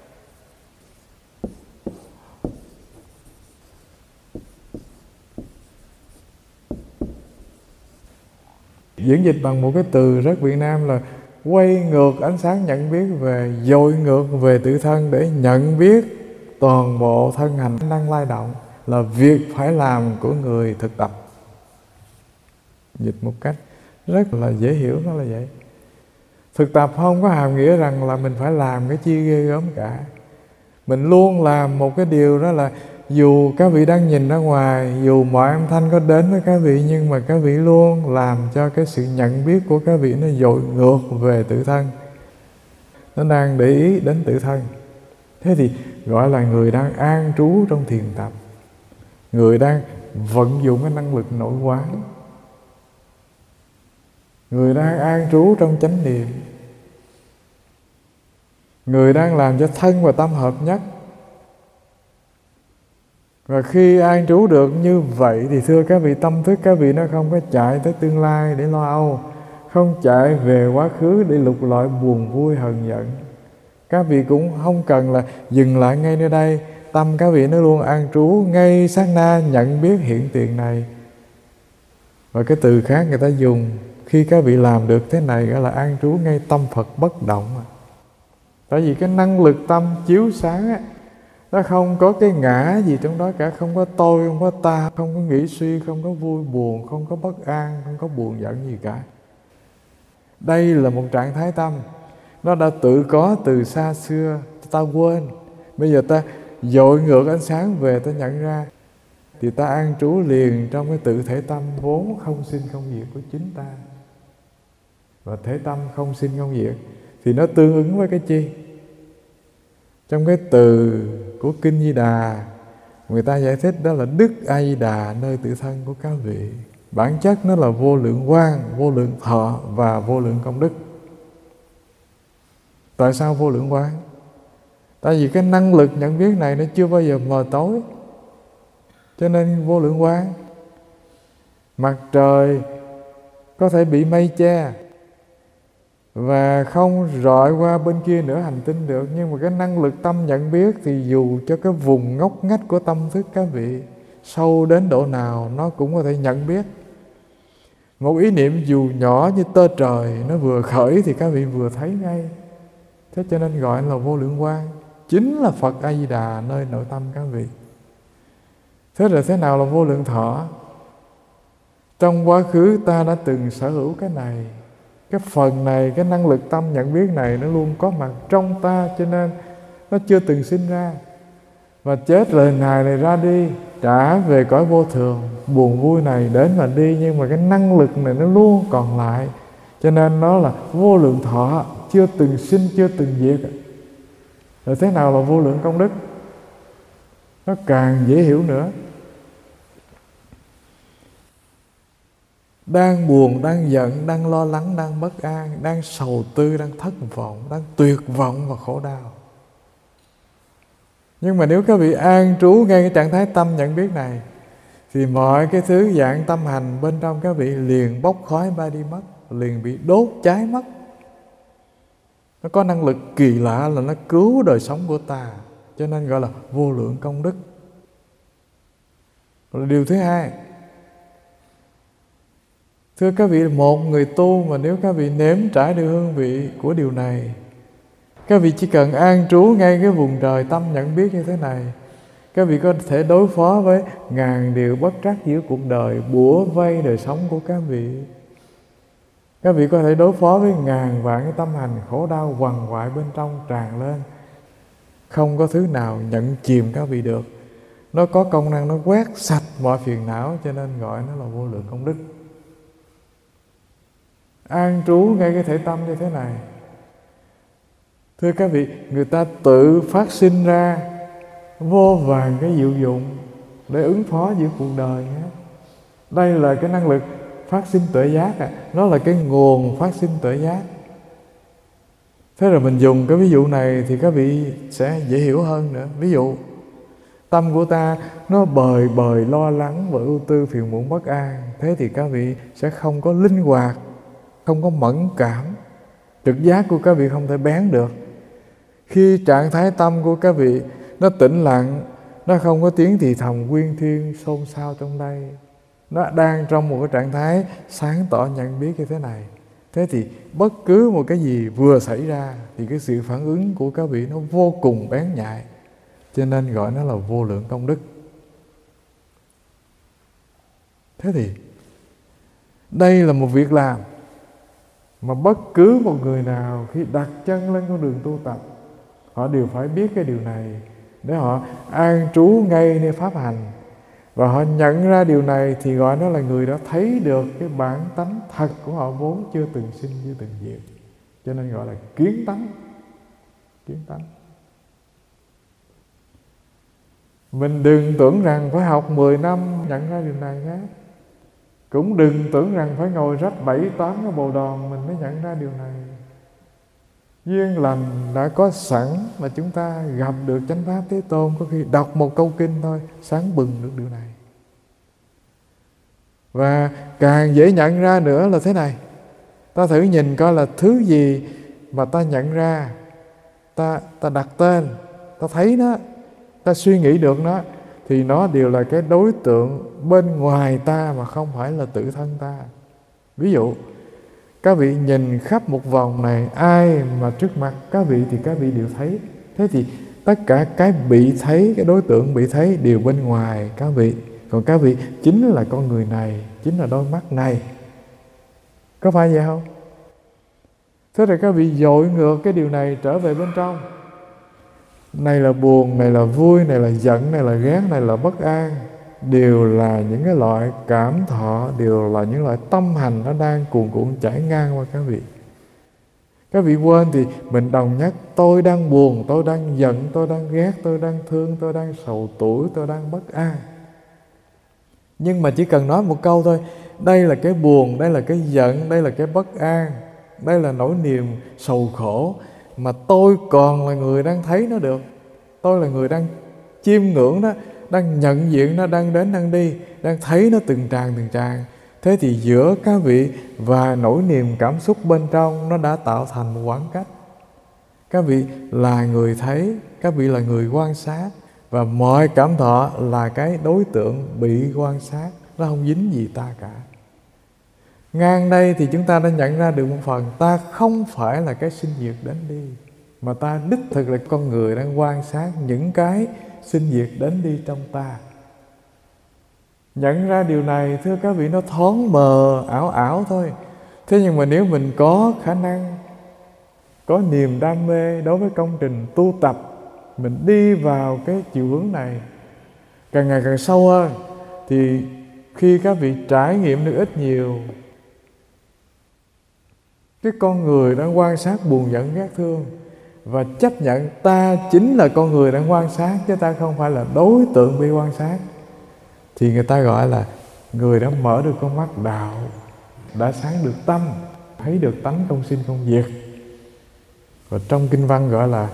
Diễn dịch bằng một cái từ rất Việt Nam là quay ngược ánh sáng nhận biết về, dội ngược về tự thân để nhận biết toàn bộ thân hành đang lay động, là việc phải làm của người thực tập. Dịch một cách rất là dễ hiểu, nó là vậy. Thực tập không có hàm nghĩa rằng là mình phải làm cái chi ghê gớm cả. Mình luôn làm một cái điều đó là dù các vị đang nhìn ra ngoài, dù mọi âm thanh có đến với các vị, nhưng mà các vị luôn làm cho cái sự nhận biết của các vị nó dội ngược về tự thân. Nó đang để ý đến tự thân. Thế thì gọi là người đang an trú trong thiền tập, người đang vận dụng cái năng lực nội quán, người đang an trú trong chánh niệm, người đang làm cho thân và tâm hợp nhất. Và khi an trú được như vậy thì thưa các vị, tâm thức các vị nó không có chạy tới tương lai để lo âu, không chạy về quá khứ để lục lọi buồn vui hờn giận. Các vị cũng không cần là dừng lại ngay nơi đây. Tâm các vị nó luôn an trú ngay sát na nhận biết hiện tiền này. Và cái từ khác người ta dùng khi các vị làm được thế này gọi là an trú ngay tâm Phật bất động. Tại vì cái năng lực tâm chiếu sáng á, nó không có cái ngã gì trong đó cả, không có tôi, không có ta, không có nghĩ suy, không có vui buồn, không có bất an, không có buồn giận gì cả. Đây là một trạng thái tâm nó đã tự có từ xa xưa, ta quên. Bây giờ ta dội ngược ánh sáng về, ta nhận ra, thì ta an trú liền trong cái tự thể tâm vốn không sinh không diệt của chính ta. Và thể tâm không sinh không diệt thì nó tương ứng với cái chi? Trong cái từ của Kinh Di Đà, người ta giải thích đó là Đức A Di Đà nơi tự thân của các vị. Bản chất nó là vô lượng quang, vô lượng thọ và vô lượng công đức. Tại sao vô lượng quang? Tại vì cái năng lực nhận biết này nó chưa bao giờ mờ tối, cho nên vô lượng quang. Mặt trời có thể bị mây che và không rọi qua bên kia nửa hành tinh được, nhưng mà cái năng lực tâm nhận biết thì dù cho cái vùng ngóc ngách của tâm thức các vị sâu đến độ nào nó cũng có thể nhận biết. Một ý niệm dù nhỏ như tơ trời nó vừa khởi thì các vị vừa thấy ngay. Thế cho nên gọi là vô lượng quang, chính là Phật A Di Đà nơi nội tâm các vị. Thế rồi thế nào là vô lượng thọ? Trong quá khứ ta đã từng sở hữu cái này, cái phần này, cái năng lực tâm nhận biết này nó luôn có mặt trong ta, cho nên nó chưa từng sinh ra. Và chết lời này ra đi, trả về cõi vô thường, buồn vui này đến và đi, nhưng mà cái năng lực này nó luôn còn lại, cho nên nó là vô lượng thọ, chưa từng sinh, chưa từng diệt. Rồi thế nào là vô lượng công đức? Nó càng dễ hiểu nữa. Đang buồn, đang giận, đang lo lắng, đang bất an, đang sầu tư, đang thất vọng, đang tuyệt vọng và khổ đau. Nhưng mà nếu các vị an trú ngay cái trạng thái tâm nhận biết này, thì mọi cái thứ dạng tâm hành bên trong các vị liền bốc khói bay đi mất, liền bị đốt cháy mất. Nó có năng lực kỳ lạ là nó cứu đời sống của ta, cho nên gọi là vô lượng công đức. Rồi điều thứ hai, thưa các vị, một người tu mà nếu các vị nếm trải được hương vị của điều này, các vị chỉ cần an trú ngay cái vùng trời tâm nhận biết như thế này, các vị có thể đối phó với ngàn điều bất trắc giữa cuộc đời bủa vây đời sống của các vị. Các vị có thể đối phó với ngàn vạn cái tâm hành khổ đau quằn quại bên trong tràn lên. Không có thứ nào nhận chìm các vị được. Nó có công năng nó quét sạch mọi phiền não, cho nên gọi nó là vô lượng công đức. An trú ngay cái thể tâm như thế này, thưa các vị, người ta tự phát sinh ra vô vàn cái diệu dụng để ứng phó giữa cuộc đời nhé. Đây là cái năng lực phát sinh tuệ giác, nó là cái nguồn phát sinh tuệ giác. Thế rồi mình dùng cái ví dụ này thì các vị sẽ dễ hiểu hơn nữa. Ví dụ tâm của ta nó bời bời lo lắng và ưu tư phiền muộn bất an, thế thì các vị sẽ không có linh hoạt, không có mẫn cảm, trực giác của các vị không thể bén được. Khi trạng thái tâm của các vị nó tĩnh lặng, nó không có tiếng thì thầm quyên thiên xôn xao trong đây, nó đang trong một cái trạng thái sáng tỏ nhận biết như thế này, thế thì bất cứ một cái gì vừa xảy ra thì cái sự phản ứng của các vị nó vô cùng bén nhạy, cho nên gọi nó là vô lượng công đức. Thế thì đây là một việc làm Mà bất cứ một người nào khi đặt chân lên con đường tu tập, họ đều phải biết cái điều này để họ an trú ngay nơi pháp hành. Và họ nhận ra điều này thì gọi nó là người đã thấy được cái bản tánh thật của họ vốn chưa từng sinh, chưa từng diệt. Cho nên gọi là kiến tánh. Kiến tánh. Mình đừng tưởng rằng phải học 10 năm nhận ra điều này nhé. Cũng đừng tưởng rằng phải ngồi rách 7-8 cái bồ đòn mình mới nhận ra điều này. Duyên lành đã có sẵn mà chúng ta gặp được chánh pháp Thế Tôn. Có khi đọc một câu kinh thôi, sáng bừng được điều này. Và càng dễ nhận ra nữa là thế này. Ta thử nhìn coi là thứ gì mà ta nhận ra, ta đặt tên, ta thấy nó, ta suy nghĩ được nó, thì nó đều là cái đối tượng bên ngoài ta mà không phải là tự thân ta. Ví dụ, các vị nhìn khắp một vòng này, ai mà trước mặt các vị thì các vị đều thấy. Thế thì tất cả cái bị thấy, cái đối tượng bị thấy đều bên ngoài các vị. Còn các vị chính là con người này, chính là đôi mắt này. Có phải vậy không? Thế rồi các vị dội ngược cái điều này trở về bên trong. Này là buồn, này là vui, này là giận, này là ghét, này là bất an. Đều là những cái loại cảm thọ, đều là những loại tâm hành nó đang cuồn cuộn chảy ngang qua các vị. Các vị quên thì mình đồng nhất tôi đang buồn, tôi đang giận, tôi đang ghét, tôi đang thương, tôi đang sầu tủi, tôi đang bất an. Nhưng mà chỉ cần nói một câu thôi, đây là cái buồn, đây là cái giận, đây là cái bất an, đây là nỗi niềm sầu khổ, mà tôi còn là người đang thấy nó được. Tôi là người đang chiêm ngưỡng nó, đang nhận diện nó, đang đến đang đi, đang thấy nó từng tràng. Thế thì giữa các vị và nỗi niềm cảm xúc bên trong nó đã tạo thành một khoảng cách. Các vị là người thấy, các vị là người quan sát, và mọi cảm thọ là cái đối tượng bị quan sát, nó không dính gì ta cả. Ngang đây thì chúng ta đã nhận ra được một phần, ta không phải là cái sinh diệt đến đi, mà ta đích thực là con người đang quan sát những cái sinh diệt đến đi trong ta. Nhận ra điều này, thưa các vị, nó thoáng mờ, ảo thôi. Thế nhưng mà nếu mình có khả năng, có niềm đam mê đối với công trình tu tập, mình đi vào cái chiều hướng này càng ngày càng sâu hơn, thì khi các vị trải nghiệm được ít nhiều cái con người đang quan sát buồn giận ghét thương, và chấp nhận ta chính là con người đang quan sát, chứ ta không phải là đối tượng bị quan sát, thì người ta gọi là người đã mở được con mắt đạo, đã sáng được tâm, thấy được tánh không sinh không diệt. Và trong kinh văn gọi là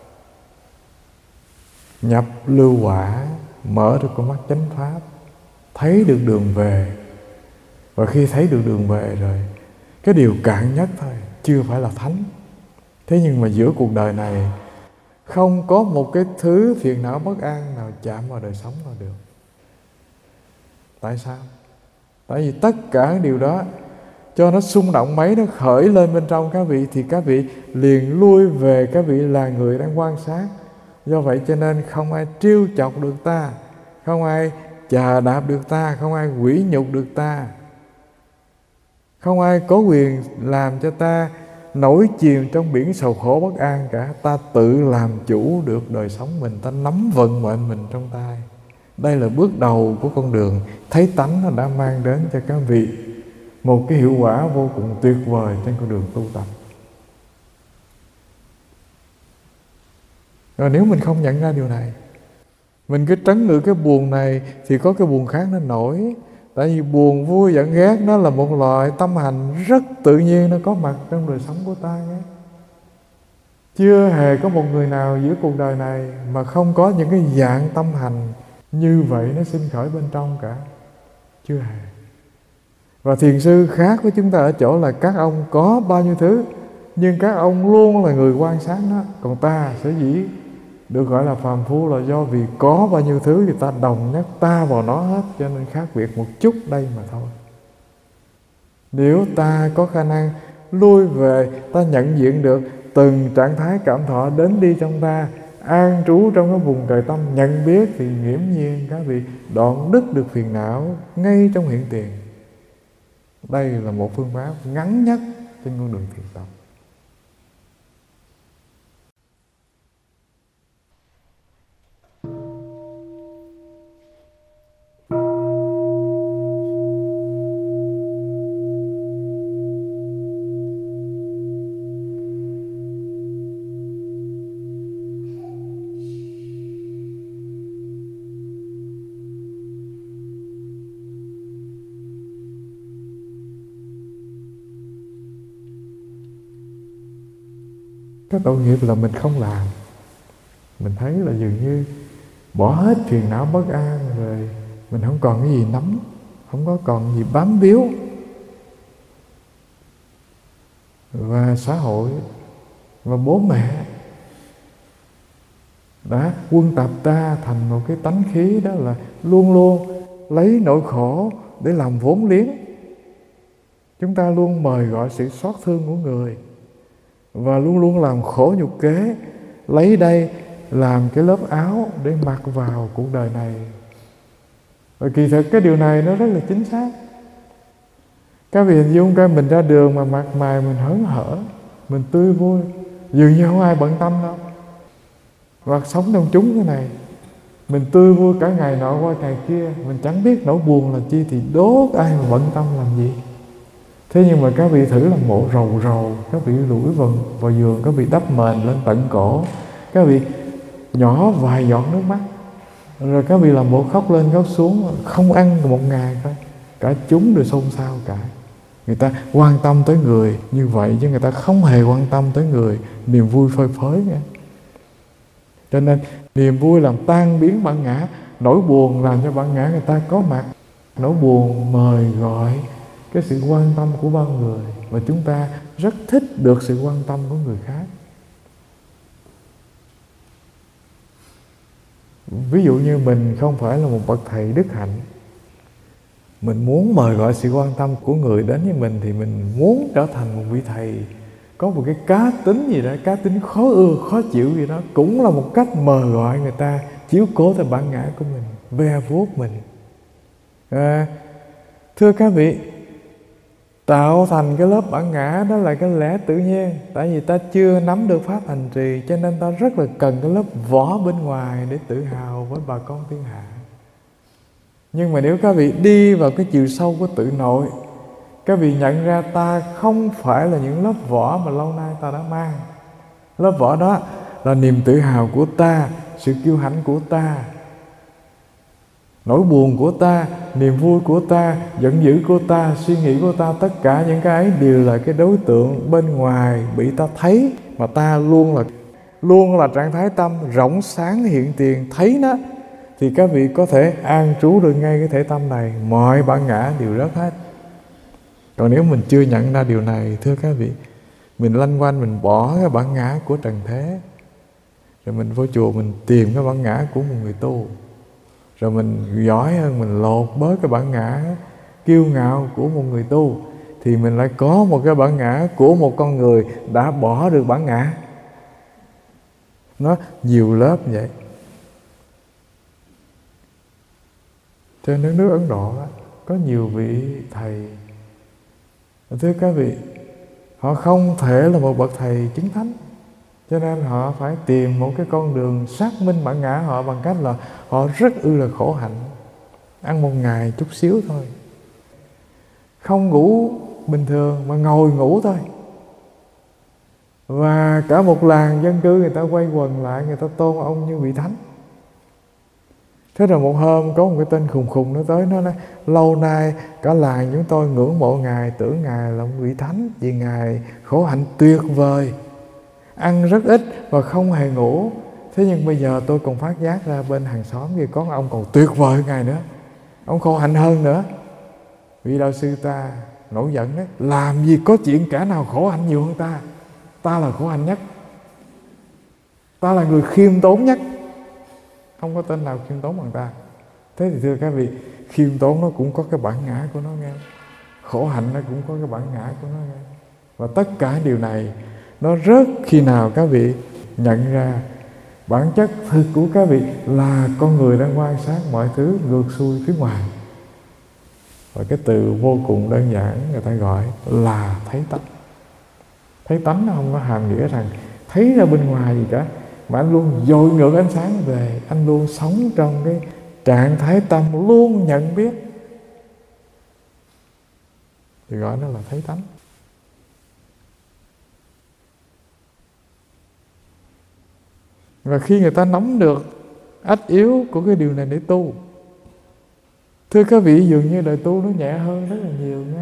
nhập lưu quả, mở được con mắt chánh pháp, thấy được đường về. Và khi thấy được đường về rồi, cái điều cạn nhất thôi, chưa phải là thánh. Thế nhưng mà giữa cuộc đời này không có một cái thứ phiền não bất an nào chạm vào đời sống nào được. Tại sao? Tại vì tất cả điều đó cho nó xung động mấy, nó khởi lên bên trong các vị, thì các vị liền lui về các vị là người đang quan sát. Do vậy cho nên không ai trêu chọc được ta, không ai chà đạp được ta, không ai quỷ nhục được ta, không ai có quyền làm cho ta nổi chìm trong biển sầu khổ bất an cả. Ta tự làm chủ được đời sống mình, ta nắm vận mệnh mình trong tay. Đây là bước đầu của con đường thấy tánh, nó đã mang đến cho các vị một cái hiệu quả vô cùng tuyệt vời trên con đường tu tập. Rồi nếu mình không nhận ra điều này, mình cứ trấn ngự cái buồn này, thì có cái buồn khác nó nổi. Tại vì buồn, vui, giận, ghét nó là một loại tâm hành rất tự nhiên, nó có mặt trong đời sống của ta nhé. Chưa hề có một người nào giữa cuộc đời này mà không có những cái dạng tâm hành như vậy nó sinh khởi bên trong cả. Chưa hề. Và thiền sư khác với chúng ta ở chỗ là các ông có bao nhiêu thứ, nhưng các ông luôn là người quan sát nó. Còn ta sở dĩ được gọi là phàm phu là do vì có bao nhiêu thứ thì ta đồng nhất ta vào nó hết, cho nên khác biệt một chút đây mà thôi. Nếu ta có khả năng lui về, ta nhận diện được từng trạng thái cảm thọ đến đi trong ta, an trú trong cái vùng trời tâm nhận biết, thì nghiễm nhiên các vị đoạn đứt được phiền não ngay trong hiện tiền. Đây là một phương pháp ngắn nhất trên con đường thiền tập. Cái tội nghiệp là mình không làm. Mình thấy là dường như bỏ hết phiền não bất an rồi, mình không còn cái gì nắm, không có còn gì bám víu. Và xã hội và bố mẹ đã quân tập ta thành một cái tánh khí, đó là luôn luôn lấy nỗi khổ để làm vốn liếng. Chúng ta luôn mời gọi sự xót thương của người, và luôn luôn làm khổ nhục kế, lấy đây làm cái lớp áo để mặc vào cuộc đời này. Và kỳ thực cái điều này nó rất là chính xác. Các vị hình dung coi, mình ra đường mà mặt mày mình hớn hở, mình tươi vui, dường như không ai bận tâm đâu. Hoặc sống trong chúng cái này, mình tươi vui cả ngày nọ qua ngày kia, mình chẳng biết nỗi buồn là chi, thì đốt ai mà bận tâm làm gì. Thế nhưng mà các vị thử làm bộ rầu rầu, các vị lủi vào giường, các vị đắp mền lên tận cổ, các vị nhỏ vài giọt nước mắt, rồi các vị làm bộ khóc lên khóc xuống, không ăn một ngày thôi, cả chúng đều xôn xao cả. Người ta quan tâm tới người như vậy, chứ người ta không hề quan tâm tới người, niềm vui phơi phới nghe. Cho nên niềm vui làm tan biến bản ngã, nỗi buồn làm cho bản ngã người ta có mặt. Nỗi buồn mời gọi cái sự quan tâm của bao người, và chúng ta rất thích được sự quan tâm của người khác. Ví dụ như mình không phải là một bậc thầy đức hạnh, mình muốn mời gọi sự quan tâm của người đến với mình, thì mình muốn trở thành một vị thầy có một cái cá tính gì đó, cá tính khó ưa, khó chịu gì đó, cũng là một cách mời gọi người ta chiếu cố tới bản ngã của mình, ve vuốt mình. Thưa các vị, tạo thành cái lớp bản ngã đó là cái lẽ tự nhiên. Tại vì ta chưa nắm được pháp hành trì, cho nên ta rất là cần cái lớp vỏ bên ngoài để tự hào với bà con thiên hạ. Nhưng mà nếu các vị đi vào cái chiều sâu của tự nội, các vị nhận ra ta không phải là những lớp vỏ mà lâu nay ta đã mang. Lớp vỏ đó là niềm tự hào của ta, sự kiêu hãnh của ta, nỗi buồn của ta, niềm vui của ta, giận dữ của ta, suy nghĩ của ta. Tất cả những cái ấy đều là cái đối tượng bên ngoài bị ta thấy, mà ta luôn là trạng thái tâm rộng sáng hiện tiền. Thấy nó thì các vị có thể an trú được ngay cái thể tâm này, mọi bản ngã đều rớt hết. Còn nếu mình chưa nhận ra điều này, thưa các vị, mình lanh quanh, mình bỏ cái bản ngã của trần thế, rồi mình vô chùa mình tìm cái bản ngã của một người tu, rồi mình giỏi hơn, mình lột bớt cái bản ngã kiêu ngạo của một người tu, thì mình lại có một cái bản ngã của một con người đã bỏ được bản ngã. Nó nhiều lớp vậy. Trên đất nước Ấn Độ có nhiều vị thầy, thưa các vị, họ không thể là một bậc thầy chứng thánh, cho nên họ phải tìm một cái con đường xác minh bản ngã họ bằng cách là họ rất là khổ hạnh, ăn một ngày chút xíu thôi, không ngủ bình thường mà ngồi ngủ thôi. Và cả một làng dân cư người ta quay quần lại, người ta tôn ông như vị thánh. Thế rồi một hôm có một cái tên khùng khùng nó tới, nó nói: lâu nay cả làng chúng tôi ngưỡng mộ Ngài, tưởng Ngài là một vị thánh, vì Ngài khổ hạnh tuyệt vời, ăn rất ít và không hề ngủ. Thế nhưng bây giờ tôi còn phát giác ra bên hàng xóm kia có ông còn tuyệt vời hơn Ngài nữa, ông khổ hạnh hơn nữa. Vị đạo sư ta nổi giận đấy: làm gì có chuyện kẻ nào khổ hạnh nhiều hơn ta, ta là khổ hạnh nhất, ta là người khiêm tốn nhất, không có tên nào khiêm tốn bằng ta. Thế thì thưa các vị, khiêm tốn nó cũng có cái bản ngã của nó nghe, khổ hạnh nó cũng có cái bản ngã của nó nghe. Và tất cả điều này nó rớt khi nào các vị nhận ra bản chất thực của các vị là con người đang quan sát mọi thứ ngược xuôi phía ngoài. Và cái từ vô cùng đơn giản người ta gọi là thấy tánh. Thấy tánh nó không có hàm nghĩa rằng thấy ra bên ngoài gì cả, mà anh luôn dội ngược ánh sáng về. Anh luôn sống trong cái trạng thái tâm luôn nhận biết, thì gọi nó là thấy tánh. Và khi người ta nắm được ách yếu của cái điều này để tu, thưa các vị, dường như đời tu nó nhẹ hơn rất là nhiều nhé.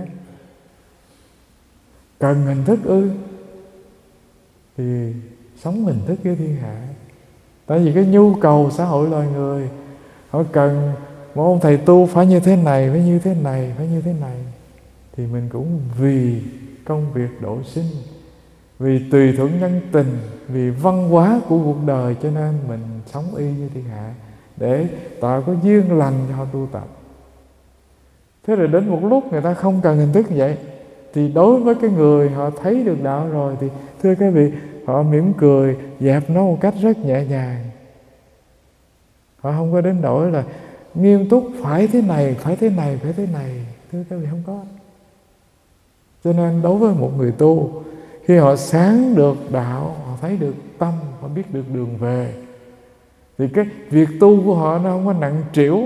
Cần hình thức ư, thì sống hình thức với thiên hạ. Tại vì cái nhu cầu xã hội loài người, họ cần một ông thầy tu phải như thế này, phải như thế này, phải như thế này. Thì mình cũng vì công việc độ sinh, vì tùy thuận nhân tình, vì văn hóa của cuộc đời, cho nên mình sống y như thiên hạ để tạo có duyên lành cho họ tu tập. Thế rồi đến một lúc người ta không cần hình thức như vậy, thì đối với cái người họ thấy được đạo rồi, thì thưa các vị, họ mỉm cười dẹp nó một cách rất nhẹ nhàng. Họ không có đến nỗi là nghiêm túc phải thế này, phải thế này, phải thế này. Thưa các vị, không có. Cho nên đối với một người tu, khi họ sáng được đạo, họ thấy được tâm, họ biết được đường về, thì cái việc tu của họ nó không có nặng trĩu.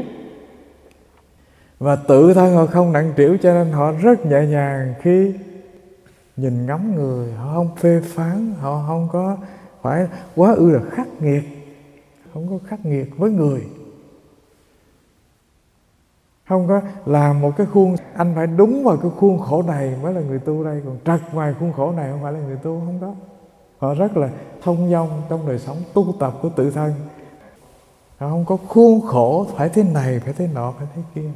Và tự thân họ không nặng trĩu, cho nên họ rất nhẹ nhàng khi nhìn ngắm người. Họ không phê phán, họ không có phải quá ư là khắc nghiệt, không có khắc nghiệt với người, không có làm một cái khuôn anh phải đúng vào cái khuôn khổ này mới là người tu đây, còn trật ngoài khuôn khổ này không phải là người tu. Không có. Họ rất là thông dong trong đời sống tu tập của tự thân. Họ không có khuôn khổ phải thế này, phải thế nọ, phải thế kia.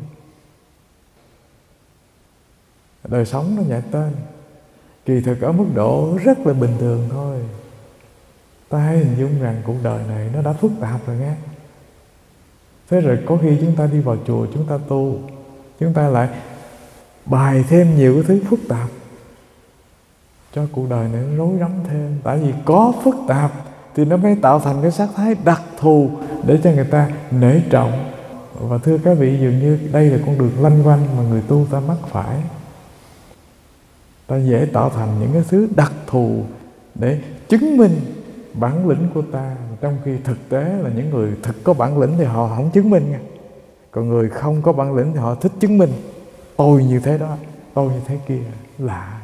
Đời sống nó nhẹ tên, kỳ thực ở mức độ rất là bình thường thôi. Ta hãy hình dung rằng cuộc đời này nó đã phức tạp rồi nghe. Thế rồi có khi chúng ta đi vào chùa, chúng ta tu, chúng ta lại bài thêm nhiều cái thứ phức tạp, cho cuộc đời này nó rối rắm thêm. Tại vì có phức tạp thì nó mới tạo thành cái sắc thái đặc thù để cho người ta nể trọng. Và thưa các vị, dường như đây là con đường lanh quanh mà người tu ta mắc phải. Ta dễ tạo thành những cái thứ đặc thù để chứng minh bản lĩnh của ta, trong khi thực tế là những người thực có bản lĩnh thì họ không chứng minh nha. Còn người không có bản lĩnh thì họ thích chứng minh. Tôi như thế đó, tôi như thế kia. Lạ.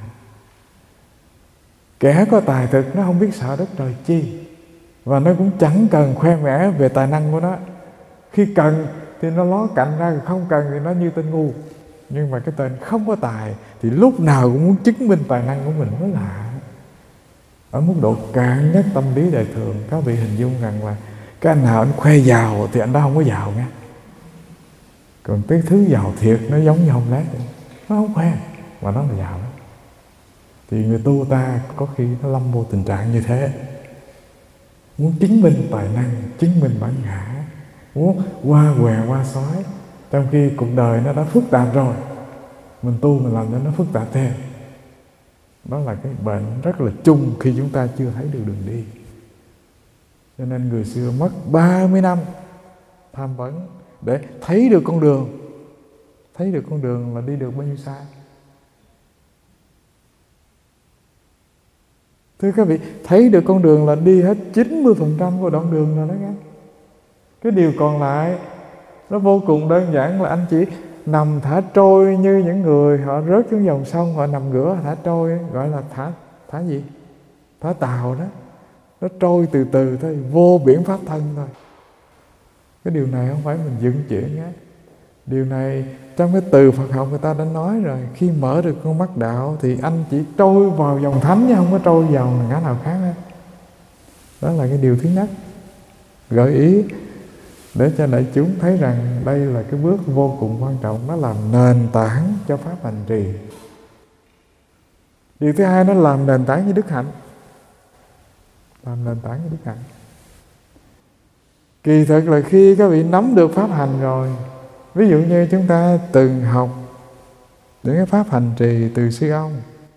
Kẻ có tài thực nó không biết sợ đất trời chi, và nó cũng chẳng cần khoe mẽ về tài năng của nó. Khi cần thì nó ló cạnh ra, không cần thì nó như tên ngu. Nhưng mà cái tên không có tài thì lúc nào cũng muốn chứng minh tài năng của mình, mới lạ. Ở mức độ cạn nhất tâm lý đời thường, các vị hình dung rằng là cái anh nào anh khoe giàu thì anh đó không có giàu nha. Còn cái thứ giàu thiệt nó giống như hông lát, nó không khoe mà nó là giàu đó. Thì người tu ta có khi nó lâm vô tình trạng như thế, muốn chứng minh tài năng, chứng minh bản ngã, muốn qua què qua xói, trong khi cuộc đời nó đã phức tạp rồi. Mình tu mình làm cho nó phức tạp thêm. Đó là cái bệnh rất là chung khi chúng ta chưa thấy được đường đi. Cho nên người xưa mất 30 năm tham vấn để thấy được con đường. Thấy được con đường là đi được bao nhiêu xa. Thưa các vị, thấy được con đường là đi hết 90% của đoạn đường rồi đó nghe. Cái điều còn lại nó vô cùng đơn giản, là anh chỉ nằm thả trôi như những người họ rớt xuống dòng sông, họ nằm ngửa thả trôi, gọi là thả gì? Thả tàu đó. Nó trôi từ từ thôi, vô biển pháp thân thôi. Cái điều này không phải mình dựng chuyện nhé. Điều này trong cái từ Phật học người ta đã nói rồi. Khi mở được con mắt đạo thì anh chỉ trôi vào dòng thánh, chứ không có trôi vào ngã nào khác hết. Đó là cái điều thứ nhất, gợi ý để cho đại chúng thấy rằng đây là cái bước vô cùng quan trọng. Nó làm nền tảng cho pháp hành trì. Điều thứ hai, nó làm nền tảng cho đức hạnh. Làm nền tảng cho đức hạnh. Kỳ thực là khi các vị nắm được pháp hành rồi, ví dụ như chúng ta từng học những cái pháp hành trì từ sư ông,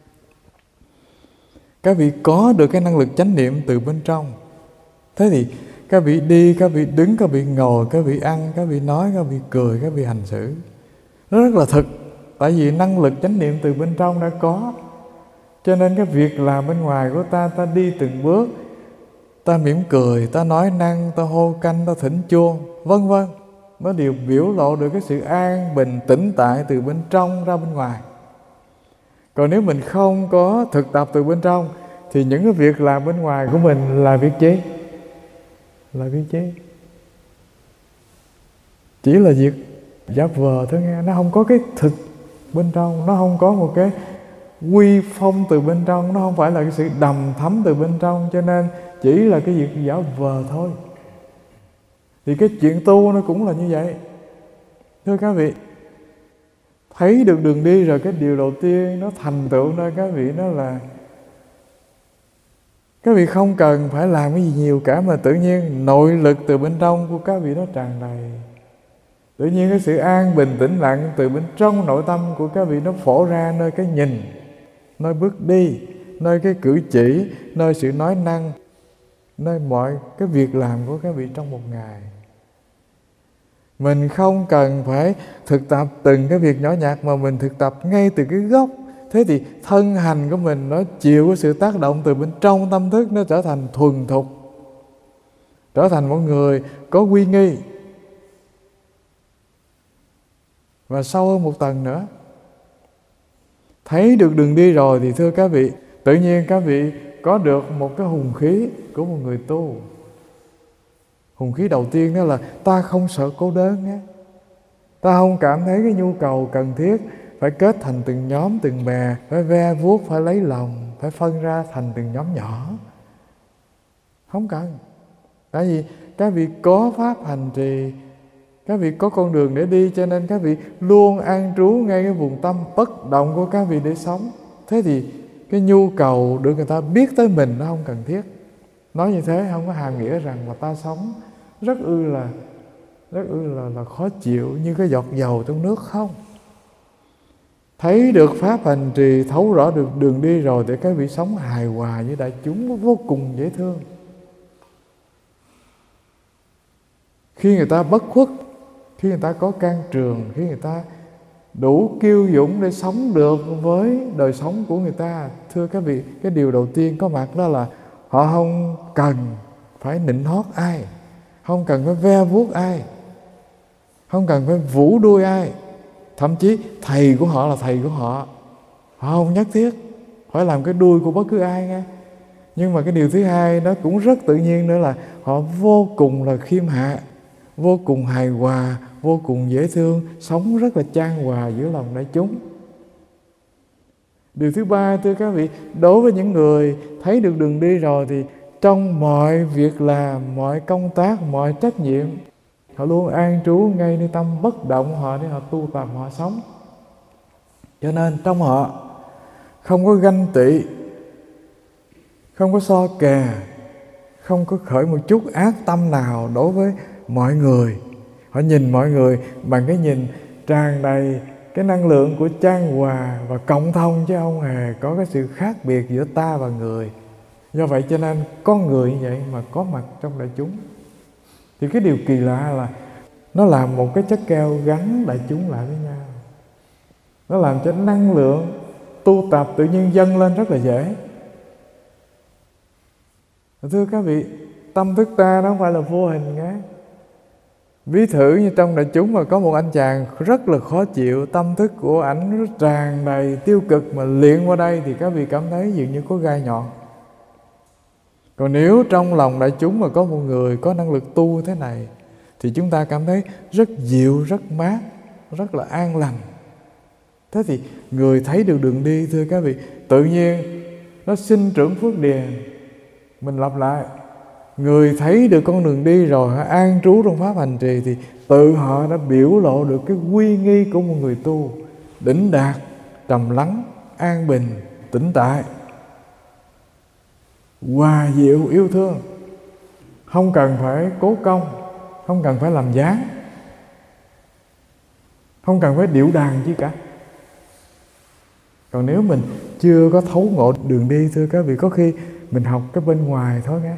các vị có được cái năng lực chánh niệm từ bên trong. Thế thì các vị đi, các vị đứng, các vị ngồi, các vị ăn, các vị nói, các vị cười, các vị hành xử, nó rất là thực. Tại vì năng lực chánh niệm từ bên trong đã có, Cho nên cái việc làm bên ngoài của ta, ta đi từng bước, ta mỉm cười, ta nói năng, ta hô canh, ta thỉnh chuông, vân vân, nó đều biểu lộ được cái sự an bình tĩnh tại từ bên trong ra bên ngoài. Còn nếu mình không có thực tập từ bên trong thì những cái việc làm bên ngoài của mình là việc chi? Là việc chi? Chỉ là việc giả vờ thôi nghe. Nó không có cái thực bên trong, nó không có một cái quy phong từ bên trong, nó không phải là cái sự đầm thấm từ bên trong, cho nên chỉ là cái việc giả vờ thôi. Thì cái chuyện tu nó cũng là như vậy. Thưa các vị, thấy được đường đi rồi, cái điều đầu tiên nó thành tựu nơi các vị đó là các vị không cần phải làm cái gì nhiều cả, mà tự nhiên nội lực từ bên trong của các vị đó tràn đầy. Tự nhiên cái sự an bình tĩnh lặng từ bên trong nội tâm của các vị nó phổ ra nơi cái nhìn, nơi bước đi, nơi cái cử chỉ, nơi sự nói năng, nơi mọi cái việc làm của các vị trong một ngày. Mình không cần phải thực tập từng cái việc nhỏ nhặt, mà mình thực tập ngay từ cái gốc. Thế thì thân hành của mình nó chịu cái sự tác động từ bên trong tâm thức, nó trở thành thuần thục, trở thành một người có uy nghi. Và sâu hơn một tầng nữa, thấy được đường đi rồi thì thưa các vị, tự nhiên các vị có được một cái hùng khí của một người tu. Hùng khí đầu tiên đó là ta không sợ cô đơn nhé. Ta không cảm thấy cái nhu cầu cần thiết phải kết thành từng nhóm, từng bè, phải ve vuốt, phải lấy lòng, phải phân ra thành từng nhóm nhỏ. Không cần. Tại vì các vị có pháp hành trì, các vị có con đường để đi, cho nên các vị luôn an trú ngay cái vùng tâm bất động của các vị để sống. Thế thì cái nhu cầu được người ta biết tới mình nó không cần thiết. Nói như thế không có hàm nghĩa rằng là ta sống rất ư là khó chịu như cái giọt dầu trong nước, không. Thấy được pháp hành trì, thấu rõ được đường đi rồi thì các vị sống hài hòa với đại chúng, nó vô cùng dễ thương. Khi người ta bất khuất, khi người ta có can trường, khi người ta đủ kiêu dũng để sống được với đời sống của người ta, thưa các vị, cái điều đầu tiên có mặt đó là họ không cần phải nịnh hót ai, không cần phải ve vuốt ai, không cần phải vũ đuôi ai. Thậm chí thầy của họ là thầy của họ, họ không nhất thiết phải làm cái đuôi của bất cứ ai nghe. Nhưng mà cái điều thứ hai đó cũng rất tự nhiên nữa là họ vô cùng là khiêm hạ, vô cùng hài hòa, vô cùng dễ thương, sống rất là chan hòa giữa lòng đại chúng. Điều thứ ba thưa các vị, đối với những người thấy được đường đi rồi thì trong mọi việc làm, mọi công tác, mọi trách nhiệm, họ luôn an trú ngay nơi tâm bất động họ để họ tu tập, họ sống. Cho nên trong họ không có ganh tị, không có so kè, không có khởi một chút ác tâm nào đối với mọi người. Họ nhìn mọi người bằng cái nhìn tràn đầy cái năng lượng của chan hòa và cộng thông, chứ không hề có cái sự khác biệt giữa ta và người. Do vậy cho nên con người như vậy mà có mặt trong đại chúng thì cái điều kỳ lạ là nó làm một cái chất keo gắn đại chúng lại với nhau. Nó làm cho năng lượng tu tập tự nhiên dâng lên rất là dễ. Thưa các vị, tâm thức ta nó không phải là vô hình nghe. Ví thử như trong đại chúng mà có một anh chàng rất là khó chịu, tâm thức của ảnh tràn đầy tiêu cực mà liệng qua đây thì các vị cảm thấy dường như có gai nhọn. Còn nếu trong lòng đại chúng mà có một người có năng lực tu thế này thì chúng ta cảm thấy rất dịu, rất mát, rất là an lành. Thế thì người thấy được đường đi thưa các vị, tự nhiên nó sinh trưởng phước điền. Mình lặp lại, người thấy được con đường đi rồi, họ an trú trong pháp hành trì thì tự họ đã biểu lộ được cái uy nghi của một người tu đỉnh đạt, trầm lắng, an bình, tĩnh tại, hòa diệu, yêu thương. Không cần phải cố công, không cần phải làm dáng, không cần phải điệu đàn chi cả. Còn nếu mình chưa có thấu ngộ đường đi thưa các vị, có khi mình học cái bên ngoài thôi nghe.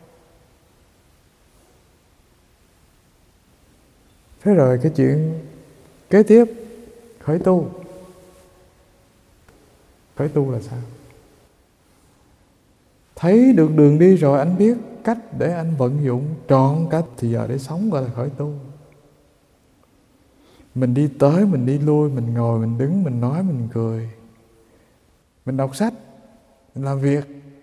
Thế rồi cái chuyện kế tiếp, khởi tu. Khởi tu là sao? Thấy được đường đi rồi, anh biết cách để anh vận dụng trọn cách thì giờ để sống, gọi là khởi tu. Mình đi tới, mình đi lui, mình ngồi, mình đứng, mình nói, mình cười, mình đọc sách, mình làm việc.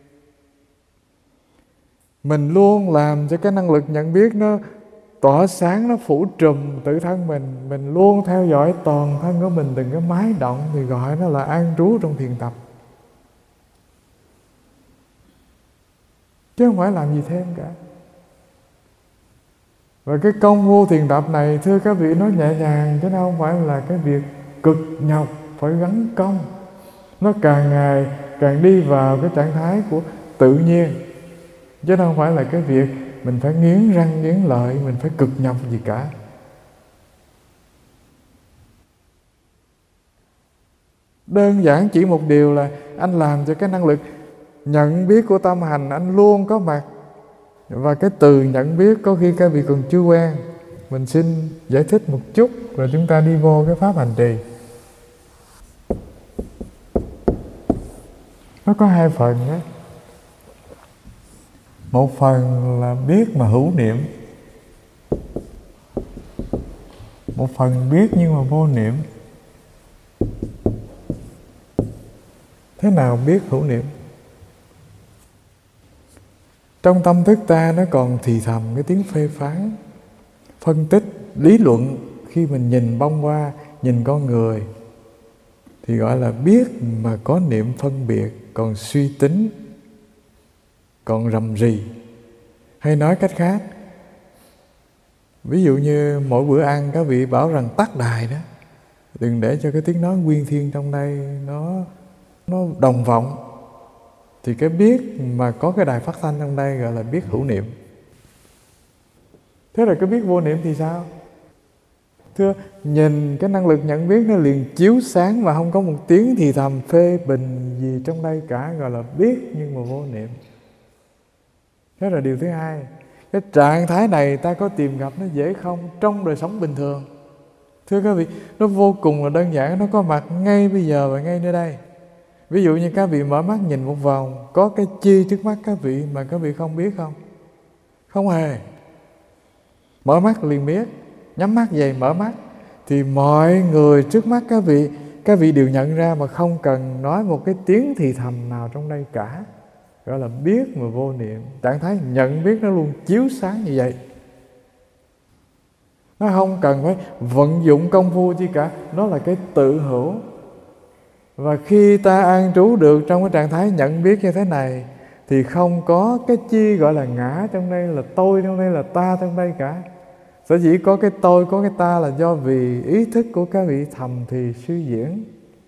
Mình luôn làm cho cái năng lực nhận biết nó tỏa sáng, nó phủ trùm tự thân mình. Mình luôn theo dõi toàn thân của mình, từng cái máy động, thì gọi nó là an trú trong thiền tập. Chứ không phải làm gì thêm cả. Và cái công phu thiền tập này, thưa các vị, nó nhẹ nhàng, chứ nó không phải là cái việc cực nhọc, phải gắng công. Nó càng ngày càng đi vào cái trạng thái của tự nhiên, chứ nó không phải là cái việc mình phải nghiến răng nghiến lợi, mình phải cực nhọc gì cả. Đơn giản chỉ một điều là anh làm cho cái năng lực nhận biết của tâm hành anh luôn có mặt. Và cái từ nhận biết có khi các vị còn chưa quen. Mình xin giải thích một chút rồi chúng ta đi vô cái pháp hành trì. Nó có hai phần đó. Một phần là biết mà hữu niệm, một phần biết nhưng mà vô niệm. Thế nào biết hữu niệm? Trong tâm thức ta nó còn thì thầm cái tiếng phê phán, phân tích, lý luận. Khi mình nhìn bông hoa, nhìn con người thì gọi là biết mà có niệm phân biệt, còn suy tính, còn rầm rì. Hay nói cách khác, ví dụ như mỗi bữa ăn các vị bảo rằng tắt đài đó, đừng để cho cái tiếng nói nguyên thiên trong đây nó đồng vọng. Thì cái biết mà có cái đài phát thanh trong đây gọi là biết hữu niệm. Thế rồi cái biết vô niệm thì sao? Thưa, nhìn cái năng lực nhận biết nó liền chiếu sáng mà không có một tiếng thì thầm phê bình gì trong đây cả, gọi là biết nhưng mà vô niệm. Thế là điều thứ hai. Cái trạng thái này ta có tìm gặp nó dễ không trong đời sống bình thường? Thưa các vị, nó vô cùng là đơn giản, nó có mặt ngay bây giờ và ngay nơi đây. Ví dụ như các vị mở mắt nhìn một vòng, có cái chi trước mắt các vị mà các vị không biết không? Không hề. Mở mắt liền biết, nhắm mắt về mở mắt thì mọi người trước mắt các vị đều nhận ra mà không cần nói một cái tiếng thì thầm nào trong đây cả. Gọi là biết mà vô niệm. Trạng thái nhận biết nó luôn chiếu sáng như vậy. Nó không cần phải vận dụng công phu chi cả, nó là cái tự hữu. Và khi ta an trú được trong cái trạng thái nhận biết như thế này thì không có cái chi gọi là ngã trong đây, là tôi trong đây, là ta trong đây cả. Sở dĩ có cái tôi, có cái ta là do vì ý thức của các vị thầm thì suy diễn.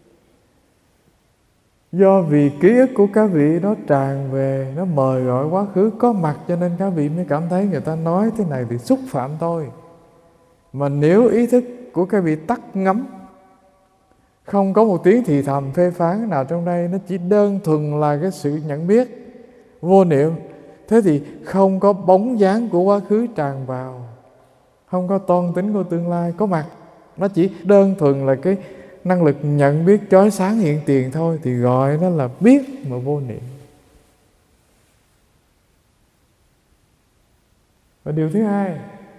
Do vì ký ức của các vị nó tràn về, nó mời gọi quá khứ có mặt, cho nên các vị mới cảm thấy người ta nói thế này thì xúc phạm tôi. Mà nếu ý thức của các vị tắt ngấm, không có một tiếng thì thầm phê phán nào trong đây, nó chỉ đơn thuần là cái sự nhận biết vô niệm. Thế thì không có bóng dáng của quá khứ tràn vào, không có toan tính của tương lai có mặt. Nó chỉ đơn thuần là cái năng lực nhận biết chói sáng hiện tiền thôi, thì gọi nó là biết mà vô niệm. Và điều thứ hai,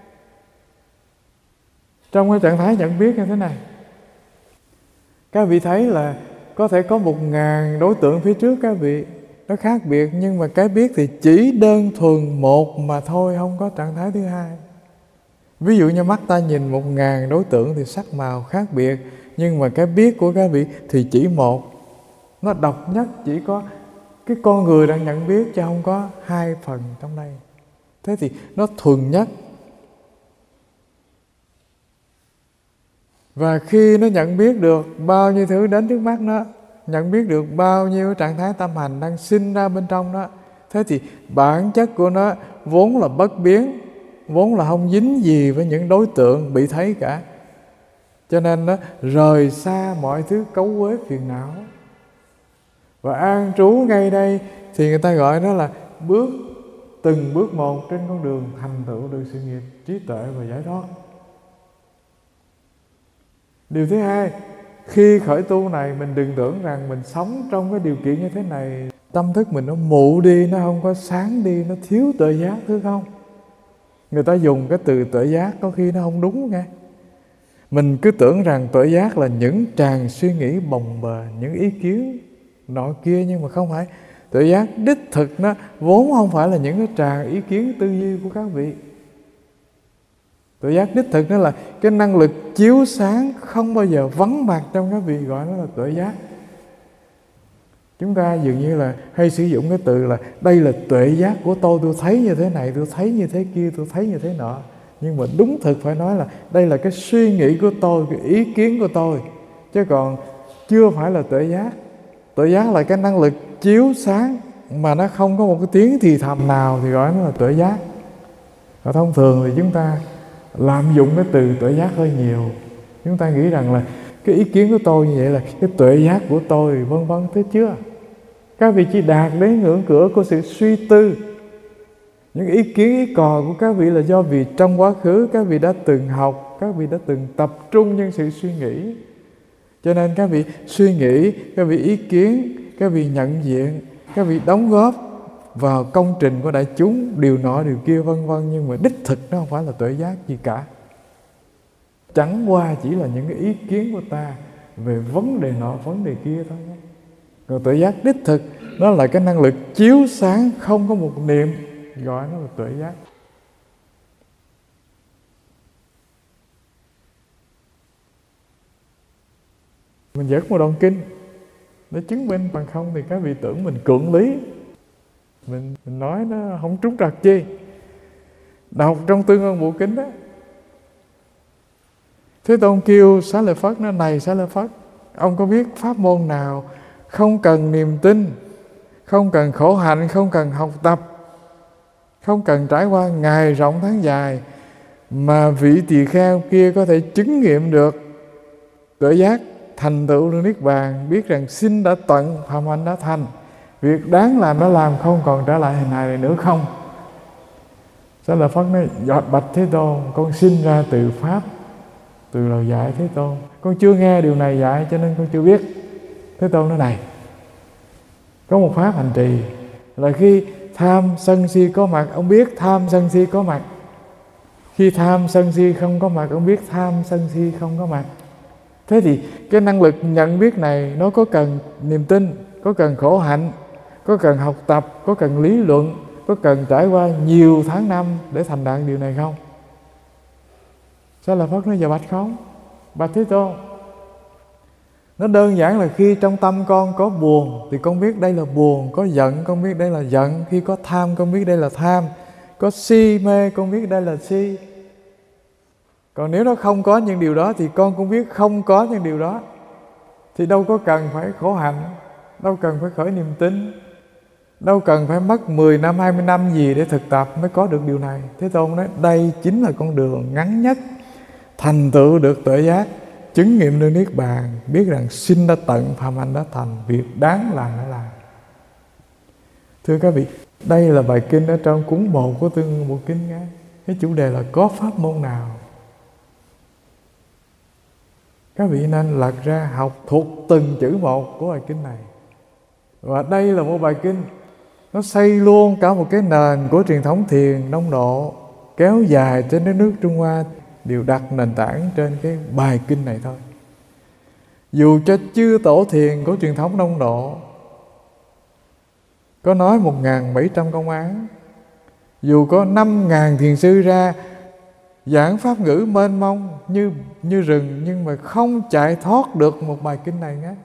trong cái trạng thái nhận biết như thế này, các vị thấy là có thể có 1000 đối tượng phía trước các vị, nó khác biệt, nhưng mà cái biết thì chỉ đơn thuần một mà thôi, không có trạng thái thứ hai. Ví dụ như mắt ta nhìn 1000 đối tượng thì sắc màu khác biệt, nhưng mà cái biết của các vị thì chỉ một. Nó độc nhất, chỉ có cái con người đang nhận biết, chứ không có hai phần trong đây. Thế thì nó thuần nhất. Và khi nó nhận biết được bao nhiêu thứ đến trước mắt nó, nhận biết được bao nhiêu trạng thái tâm hành đang sinh ra bên trong nó, thế thì bản chất của nó vốn là bất biến, vốn là không dính gì với những đối tượng bị thấy cả. Cho nên nó rời xa mọi thứ cấu uế phiền não. Và an trú ngay đây thì người ta gọi nó là từng bước một trên con đường thành tựu được sự nghiệp trí tuệ và giải thoát. Điều thứ hai, khi khởi tu này mình đừng tưởng rằng mình sống trong cái điều kiện như thế này Tâm thức mình nó mụ đi, nó không có sáng đi, nó thiếu tuệ giác, thứ không? Người ta dùng cái từ tuệ giác có khi nó không đúng nghe. Mình cứ tưởng rằng tuệ giác là những tràng suy nghĩ bồng bềnh, những ý kiến nọ kia, nhưng mà không phải. Tuệ giác đích thực nó vốn không phải là những cái tràng ý kiến tư duy của các vị. Tuệ giác đích thực nó là cái năng lực chiếu sáng không bao giờ vắng mặt trong các vị, gọi nó là tuệ giác. Chúng ta dường như là hay sử dụng cái từ là đây là tuệ giác của tôi thấy như thế này, tôi thấy như thế kia, tôi thấy như thế nọ. Nhưng mà đúng thực phải nói là đây là cái suy nghĩ của tôi, cái ý kiến của tôi, chứ còn chưa phải là tuệ giác. Tuệ giác là cái năng lực chiếu sáng mà nó không có một cái tiếng thì thầm nào thì gọi nó là tuệ giác. Và thông thường thì chúng ta lạm dụng cái từ tuệ giác hơi nhiều. Chúng ta nghĩ rằng là cái ý kiến của tôi như vậy là cái tuệ giác của tôi, vân vân. Thế chưa? Các vị chỉ đạt đến ngưỡng cửa của sự suy tư. Những ý kiến, ý cò của các vị là do vì trong quá khứ các vị đã từng học, các vị đã từng tập trung những sự suy nghĩ. Cho nên các vị suy nghĩ, các vị ý kiến, các vị nhận diện, các vị đóng góp vào công trình của đại chúng, điều nọ điều kia vân vân. Nhưng mà đích thực nó không phải là tuệ giác gì cả. Chẳng qua chỉ là những cái ý kiến của ta về vấn đề nọ, vấn đề kia thôi. Còn tuệ giác đích thực nó là cái năng lực chiếu sáng không có một niệm, gọi nó là tuệ giác. Mình dẫn một đoạn kinh để chứng minh, bằng không thì các vị tưởng mình cưỡng lý, mình nói nó không trúng trặc chi. Đọc trong Tương Ưng Bộ Kinh đó, Thế Tôn kêu Xá Lợi Phất nói: này Xá Lợi Phất, ông có biết pháp môn nào không cần niềm tin, không cần khổ hạnh, không cần học tập, không cần trải qua ngày rộng tháng dài, mà vị tỳ kheo kia có thể chứng nghiệm được tuệ giác, thành tựu được niết bàn, biết rằng sinh đã tận, phạm hạnh đã thành, việc đáng làm đã làm, không còn trở lại hình hài này nữa không? Xá Lợi Phất nói: giọt bạch Thế Tôn, con sinh ra từ pháp, từ lời dạy Thế Tôn, con chưa nghe điều này dạy cho nên con chưa biết. Thế Tôn nói: này, có một pháp hành trì là khi tham sân si có mặt, ông biết tham sân si có mặt. Khi tham sân si không có mặt, ông biết tham sân si không có mặt. Thế thì cái năng lực nhận biết này nó có cần niềm tin, có cần khổ hạnh, có cần học tập, có cần lý luận, có cần trải qua nhiều tháng năm để thành đạt điều này không? Xá Lợi Phất nói: dạ bạch không. Bạch Thế Tôn, nó đơn giản là khi trong tâm con có buồn thì con biết đây là buồn, có giận con biết đây là giận, khi có tham con biết đây là tham, có si mê con biết đây là si. Còn nếu nó không có những điều đó thì con cũng biết không có những điều đó. Thì đâu có cần phải khổ hạnh, đâu cần phải khởi niềm tin, đâu cần phải mất 10 năm, 20 năm gì để thực tập mới có được điều này. Thế Tôn nói đây chính là con đường ngắn nhất thành tựu được tuệ giác, chứng nghiệm được niết bàn, biết rằng sinh đã tận, phạm hạnh đã thành, việc đáng làm đã làm. Thưa các vị, đây là bài kinh ở trong cuốn 1 của Tương Ưng Bộ Kinh nghe. Cái chủ đề là có pháp môn nào. Các vị nên lật ra học thuộc từng chữ một của bài kinh này. Và đây là một bài kinh nó xây luôn cả một cái nền của truyền thống thiền đông độ kéo dài trên đất nước Trung Hoa, đều đặt nền tảng trên cái bài kinh này thôi. Dù cho chư tổ thiền của truyền thống đông độ có nói 1.700 công án, dù có 5.000 thiền sư ra giảng pháp ngữ mênh mông như rừng, nhưng mà không chạy thoát được một bài kinh này nhé.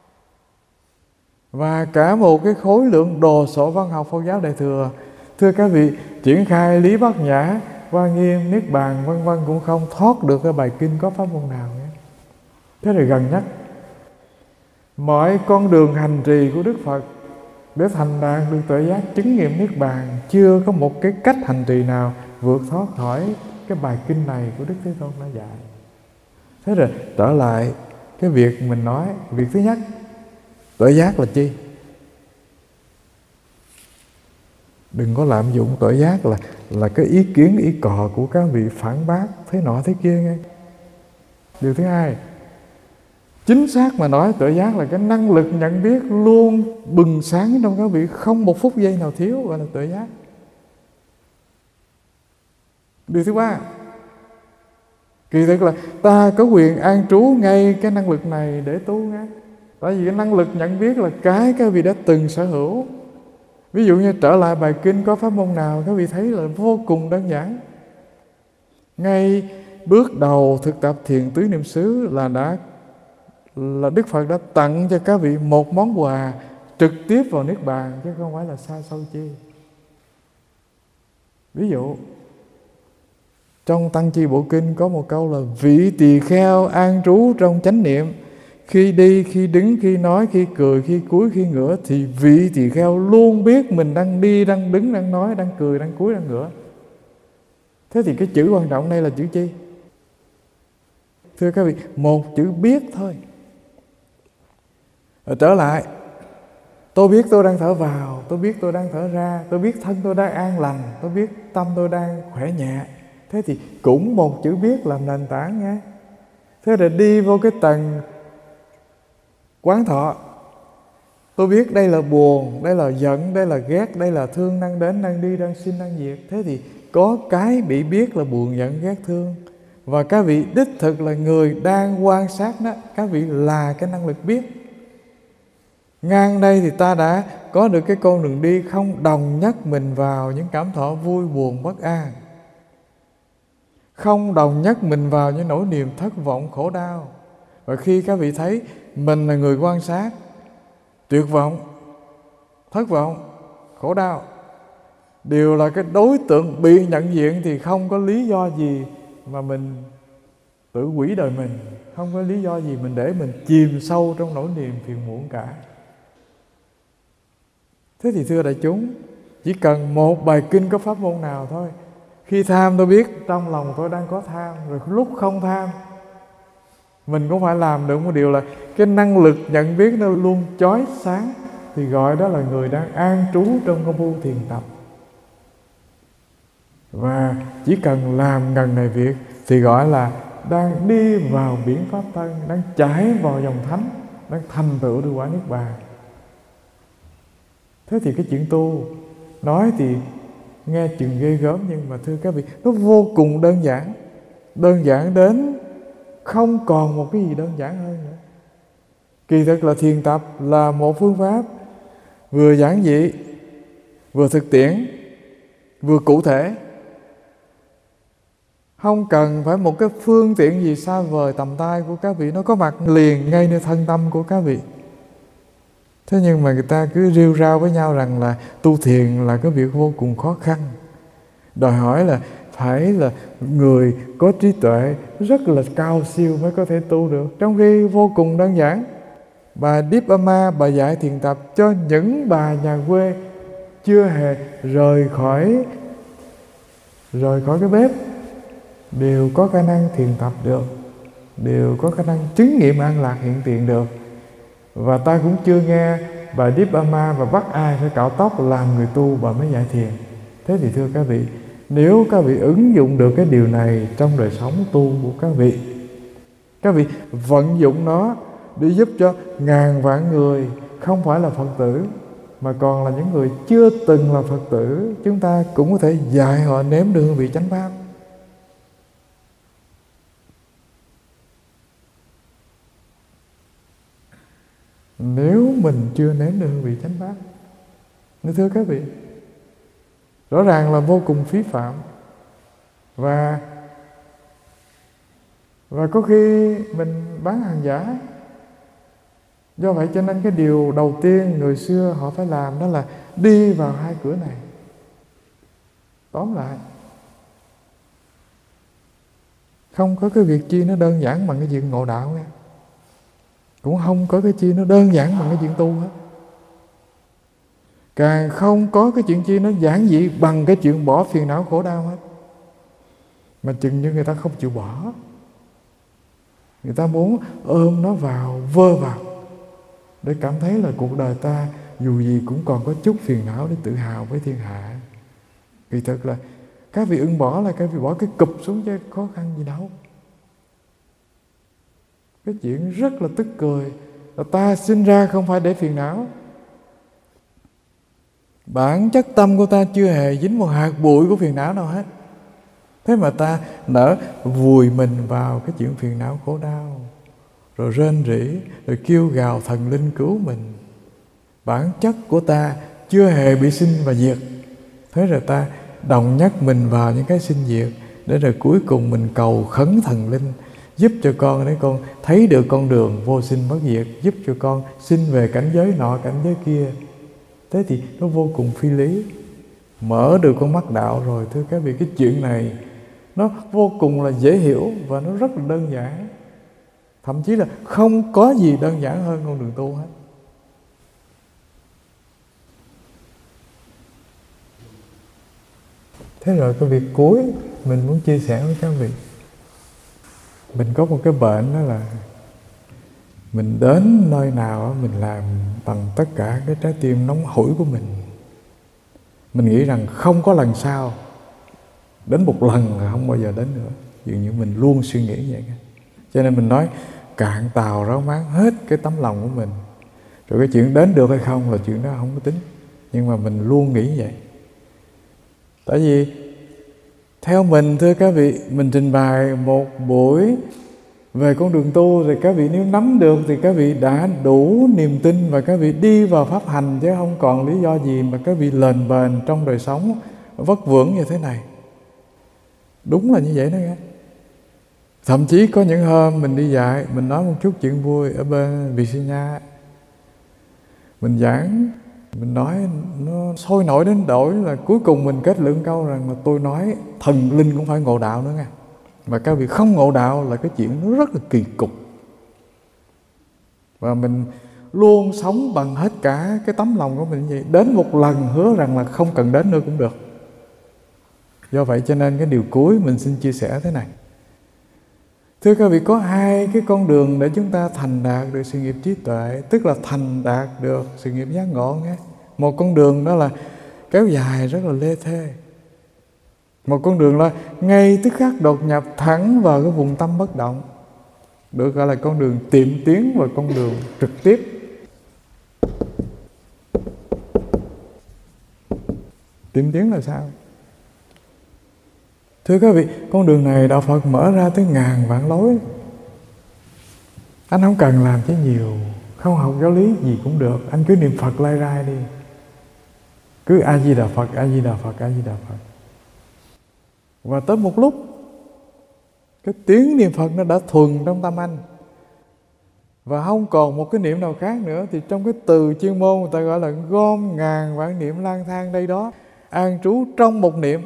Và cả một cái khối lượng đồ sộ văn học Phật giáo Đại Thừa, thưa các vị, triển khai lý bát nhã, Hoa Nghiêm, Niết Bàn vân vân cũng không thoát được cái bài kinh có pháp môn nào nhé. Thế là gần nhất mọi con đường hành trì của Đức Phật để thành đạt được tuệ giác, chứng nghiệm Niết Bàn, chưa có một cái cách hành trì nào vượt thoát khỏi cái bài kinh này của Đức Thế Tôn đã dạy. Thế rồi trở lại cái việc mình nói, việc thứ nhất, tuệ giác là chi? Đừng có lạm dụng tuệ giác là cái ý kiến, ý cò của các vị phản bác thế nọ thế kia nghe. Điều thứ hai, Chính xác mà nói, tuệ giác là cái năng lực nhận biết luôn bừng sáng trong các vị, không một phút giây nào thiếu, gọi là tuệ giác. Điều thứ ba, kỳ thực là ta có quyền an trú ngay cái năng lực này để tu ngay. Tại vì cái năng lực nhận biết là cái các vị đã từng sở hữu. Ví dụ như trở lại bài kinh, có pháp môn nào các vị thấy là vô cùng đơn giản. Ngay bước đầu thực tập thiền tứ niệm xứ là Đức Phật đã tặng cho các vị một món quà trực tiếp vào Niết Bàn, chứ không phải là xa xôi chi. Ví dụ trong Tăng Chi Bộ Kinh có một câu là: vị tỳ kheo an trú trong chánh niệm, khi đi, khi đứng, khi nói, khi cười, khi cúi, khi ngửa, thì vị tỳ kheo luôn biết mình đang đi, đang đứng, đang nói, đang cười, đang cúi, đang ngửa. Thế thì cái chữ quan trọng đây là chữ chi? Thưa các vị, một chữ biết thôi. Trở lại, tôi biết tôi đang thở vào, tôi biết tôi đang thở ra, tôi biết thân tôi đang an lành, tôi biết tâm tôi đang khỏe nhẹ. Thế thì cũng một chữ biết làm nền tảng nha. Thế là đi vô cái tầng quán thọ, tôi biết đây là buồn, đây là giận, đây là ghét, đây là thương đang đến, đang đi, đang sinh, đang diệt. Thế thì có cái bị biết là buồn, giận, ghét, thương, và các vị đích thực là người đang quan sát đó. Các vị là cái năng lực biết. Ngang đây thì ta đã có được cái con đường đi không đồng nhất mình vào những cảm thọ vui buồn bất an, không đồng nhất mình vào những nỗi niềm thất vọng khổ đau. Và khi các vị thấy mình là người quan sát tuyệt vọng, thất vọng, khổ đau đều là cái đối tượng bị nhận diện, thì không có lý do gì mà mình tự hủy đời mình, không có lý do gì mình để mình chìm sâu trong nỗi niềm phiền muộn cả. Thế thì thưa đại chúng, chỉ cần một bài kinh có pháp môn nào thôi, khi tham tôi biết trong lòng tôi đang có tham, rồi lúc không tham mình cũng phải làm được một điều là cái năng lực nhận biết nó luôn chói sáng, thì gọi đó là người đang an trú trong công phu thiền tập. Và chỉ cần làm ngần này việc thì gọi là đang đi vào biển pháp thân, đang chảy vào dòng thánh, đang thành tựu được quả Niết Bàn. Thế thì cái chuyện tu nói thì nghe chừng ghê gớm, nhưng mà thưa các vị, nó vô cùng đơn giản. Đơn giản đến không còn một cái gì đơn giản hơn nữa. Kỳ thực là thiền tập là một phương pháp vừa giản dị, vừa thực tiễn, vừa cụ thể. Không cần phải một cái phương tiện gì xa vời tầm tay của các vị, nó có mặt liền ngay nơi thân tâm của các vị. Thế nhưng mà người ta cứ rêu rao với nhau rằng là tu thiền là cái việc vô cùng khó khăn, đòi hỏi là phải là người có trí tuệ rất là cao siêu mới có thể tu được, trong khi vô cùng đơn giản. Bà Deep Ama, bà dạy thiền tập cho những bà nhà quê chưa hề rời khỏi cái bếp, đều có khả năng thiền tập được, đều có khả năng chứng nghiệm an lạc hiện tiền được. Và ta cũng chưa nghe bà Deep Ama và bắt ai phải cạo tóc làm người tu bà mới dạy thiền. Thế thì thưa các vị, nếu các vị ứng dụng được cái điều này trong đời sống tu của các vị vận dụng nó để giúp cho ngàn vạn người không phải là Phật tử, mà còn là những người chưa từng là Phật tử, chúng ta cũng có thể dạy họ nếm được hương vị chánh pháp. Nếu mình chưa nếm được hương vị chánh pháp, nên thưa các vị, rõ ràng là vô cùng phí phạm. Và có khi mình bán hàng giả. Do vậy cho nên cái điều đầu tiên người xưa họ phải làm đó là đi vào hai cửa này. Tóm lại, không có cái việc chi nó đơn giản bằng cái chuyện ngộ đạo nha. Cũng không có cái chi nó đơn giản bằng cái chuyện tu hết. Càng không có cái chuyện chi nó giản dị bằng cái chuyện bỏ phiền não khổ đau hết. Mà chừng như người ta không chịu bỏ, người ta muốn ôm nó vào, vơ vào, để cảm thấy là cuộc đời ta dù gì cũng còn có chút phiền não để tự hào với thiên hạ. Kỳ thực là các vị ưng bỏ là các vị bỏ cái cụp xuống chứ khó khăn gì đâu. Cái chuyện rất là tức cười là ta sinh ra không phải để phiền não. Bản chất tâm của ta chưa hề dính một hạt bụi của phiền não nào hết. Thế mà ta nỡ vùi mình vào cái chuyện phiền não khổ đau, rồi rên rỉ, rồi kêu gào thần linh cứu mình. Bản chất của ta chưa hề bị sinh và diệt. Thế rồi ta đồng nhắc mình vào những cái sinh diệt, để rồi cuối cùng mình cầu khấn thần linh giúp cho con, để con thấy được con đường vô sinh bất diệt, giúp cho con sinh về cảnh giới nọ cảnh giới kia. Thế thì nó vô cùng phi lý. Mở được con mắt đạo rồi, thưa các vị, cái chuyện này nó vô cùng là dễ hiểu và nó rất là đơn giản. Thậm chí là không có gì đơn giản hơn con đường tu hết. Thế rồi cái việc cuối mình muốn chia sẻ với các vị. Mình có một cái bệnh, đó là mình đến nơi nào mình làm bằng tất cả cái trái tim nóng hổi của mình. Mình nghĩ rằng không có lần sau, đến một lần là không bao giờ đến nữa. Dường như mình luôn suy nghĩ vậy. Cho nên mình nói cạn tàu ráo máng hết cái tấm lòng của mình. Rồi cái chuyện đến được hay không là chuyện đó không có tính. Nhưng mà mình luôn nghĩ vậy. Tại vì theo mình, thưa các vị, mình trình bày một buổi về con đường tu, thì các vị nếu nắm được thì các vị đã đủ niềm tin và các vị đi vào pháp hành, chứ không còn lý do gì mà các vị lềnh bềnh trong đời sống vất vưởng như thế này. Đúng là như vậy đó nghe. Thậm chí có những hôm mình đi dạy, mình nói một chút chuyện vui ở bên Virginia. Mình giảng, mình nói nó sôi nổi đến đổi là cuối cùng mình kết luận câu rằng là tôi nói thần linh cũng phải ngộ đạo nữa nha. Mà các vị không ngộ đạo là cái chuyện nó rất là kỳ cục. Và mình luôn sống bằng hết cả cái tấm lòng của mình như vậy. Đến một lần hứa rằng là không cần đến nữa cũng được. Do vậy cho nên cái điều cuối mình xin chia sẻ thế này. Thưa các vị, có hai cái con đường để chúng ta thành đạt được sự nghiệp trí tuệ, tức là thành đạt được sự nghiệp giác ngộ nghe. Một con đường đó là kéo dài rất là lê thê. Một con đường là ngay tức khắc đột nhập thẳng vào cái vùng tâm bất động, được gọi là con đường tiệm tiến và con đường trực tiếp. Tiệm tiến là sao? Thưa các vị, con đường này Đạo Phật mở ra tới ngàn vạn lối. Anh không cần làm chứ nhiều, không học giáo lý gì cũng được, anh cứ niệm Phật lai rai đi. Cứ A Di Đà Phật, A Di Đà Phật, A Di Đà Phật. Và tới một lúc cái tiếng niệm Phật nó đã thuần trong tâm anh, và không còn một cái niệm nào khác nữa. Thì trong cái từ chuyên môn người ta gọi là gom ngàn vạn niệm lang thang đây đó, an trú trong một niệm.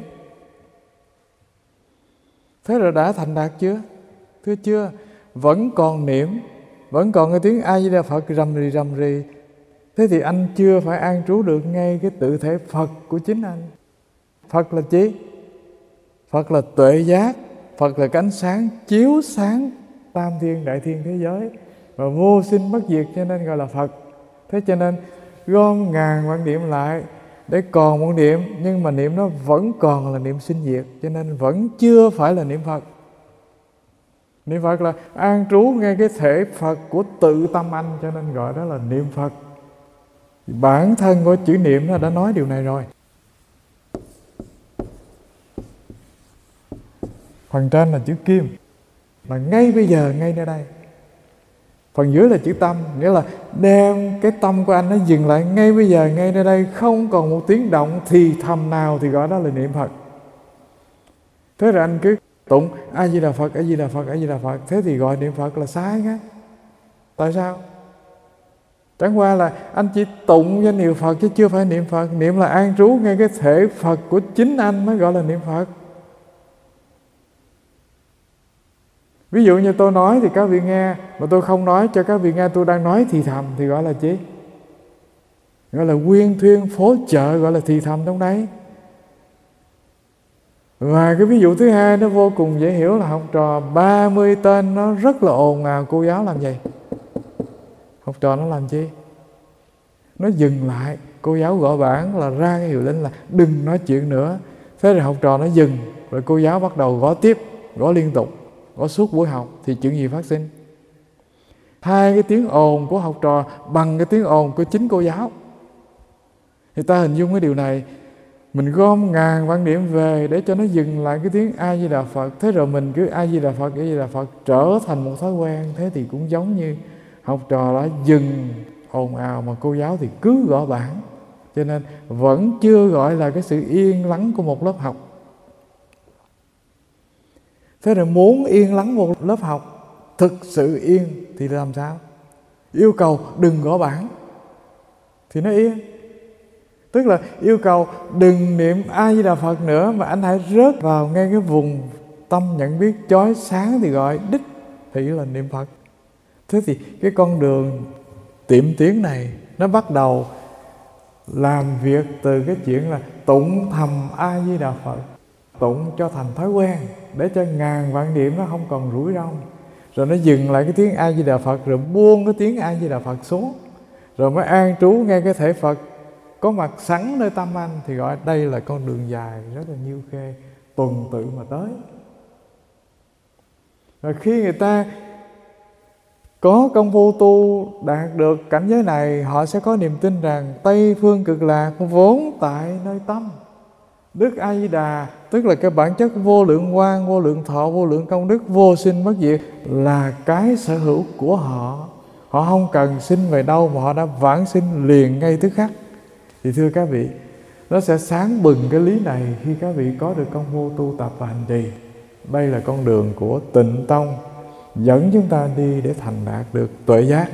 Thế rồi đã thành đạt chưa? Thưa chưa. Vẫn còn niệm, vẫn còn cái tiếng A Di Đà Phật rầm rì rầm rì. Thế thì anh chưa phải an trú được ngay cái tự thể Phật của chính anh. Phật là chi? Phật là tuệ giác, Phật là cái ánh sáng chiếu sáng tam thiên đại thiên thế giới và vô sinh bất diệt, cho nên gọi là Phật. Thế cho nên gom ngàn vạn niệm lại để còn một niệm, nhưng mà niệm nó vẫn còn là niệm sinh diệt, cho nên vẫn chưa phải là niệm Phật. Niệm Phật là an trú ngay cái thể Phật của tự tâm anh, cho nên gọi đó là niệm Phật. Bản thân của chữ niệm nó đã nói điều này rồi. Phần trên là chữ kim, là ngay bây giờ, ngay nơi đây. Phần dưới là chữ tâm, nghĩa là đem cái tâm của anh nó dừng lại ngay bây giờ, ngay nơi đây, không còn một tiếng động thì thầm nào thì gọi đó là niệm Phật. Thế rồi anh cứ tụng A Di Đà Phật, A Di Đà Phật, A Di Đà Phật, thế thì gọi niệm Phật là sai nghe. Tại sao? Chẳng qua là anh chỉ tụng danh hiệu Phật chứ chưa phải niệm Phật. Niệm là an trú ngay cái thể Phật của chính anh mới gọi là niệm Phật. Ví dụ như tôi nói thì các vị nghe, mà tôi không nói cho các vị nghe, tôi đang nói thì thầm thì gọi là chi? Gọi là quyên thuyên phố chợ, gọi là thì thầm trong đấy. Và cái ví dụ thứ hai nó vô cùng dễ hiểu là học trò 30 tên nó rất là ồn ào, cô giáo làm gì? Học trò nó làm chi? Nó dừng lại, cô giáo gọi bảng là ra cái hiệu lệnh là đừng nói chuyện nữa. Thế rồi học trò nó dừng, rồi cô giáo bắt đầu gõ tiếp, gõ liên tục, gõ suốt buổi học, thì chuyện gì phát sinh? thay cái tiếng ồn của học trò bằng cái tiếng ồn của chính cô giáo. Thì ta hình dung cái điều này, mình gom ngàn vạn niệm về để cho nó dừng lại cái tiếng A Di Đà Phật. Thế rồi mình cứ A Di Đà Phật, A Di Đà Phật trở thành một thói quen. Thế thì cũng giống như học trò đã dừng ồn ào mà cô giáo thì cứ gõ bảng. Cho nên vẫn chưa gọi là cái sự yên lắng của một lớp học. Thế rồi muốn yên lắng một lớp học thực sự yên thì làm sao? Yêu cầu đừng gõ bảng thì nó yên. Tức là yêu cầu đừng niệm A Di Đà Phật nữa, mà anh hãy rớt vào ngay cái vùng tâm nhận biết chói sáng thì gọi đích thị là niệm Phật. Thế thì cái con đường tiệm tiến này nó bắt đầu làm việc từ cái chuyện là tụng thầm A Di Đà Phật, tụng cho thành thói quen để cho ngàn vạn niệm nó không còn rủi ro. Rồi nó dừng lại cái tiếng A Di Đà Phật, rồi buông cái tiếng A Di Đà Phật xuống, rồi mới an trú nghe cái thể Phật có mặt sẵn nơi tâm anh, thì gọi đây là con đường dài rất là nhiêu khê, tuần tự mà tới. Rồi khi người ta có công phu tu đạt được cảnh giới này, họ sẽ có niềm tin rằng Tây Phương Cực Lạc vốn tại nơi tâm. Đức A Di Đà tức là cái bản chất vô lượng quang, vô lượng thọ, vô lượng công đức, vô sinh bất diệt là cái sở hữu của họ. Họ không cần sinh về đâu mà họ đã vãng sinh liền ngay tức khắc. Thì thưa các vị, nó sẽ sáng bừng cái lý này khi các vị có được công phu tu tập và hành trì. Đây là con đường của Tịnh Tông dẫn chúng ta đi để thành đạt được tuệ giác.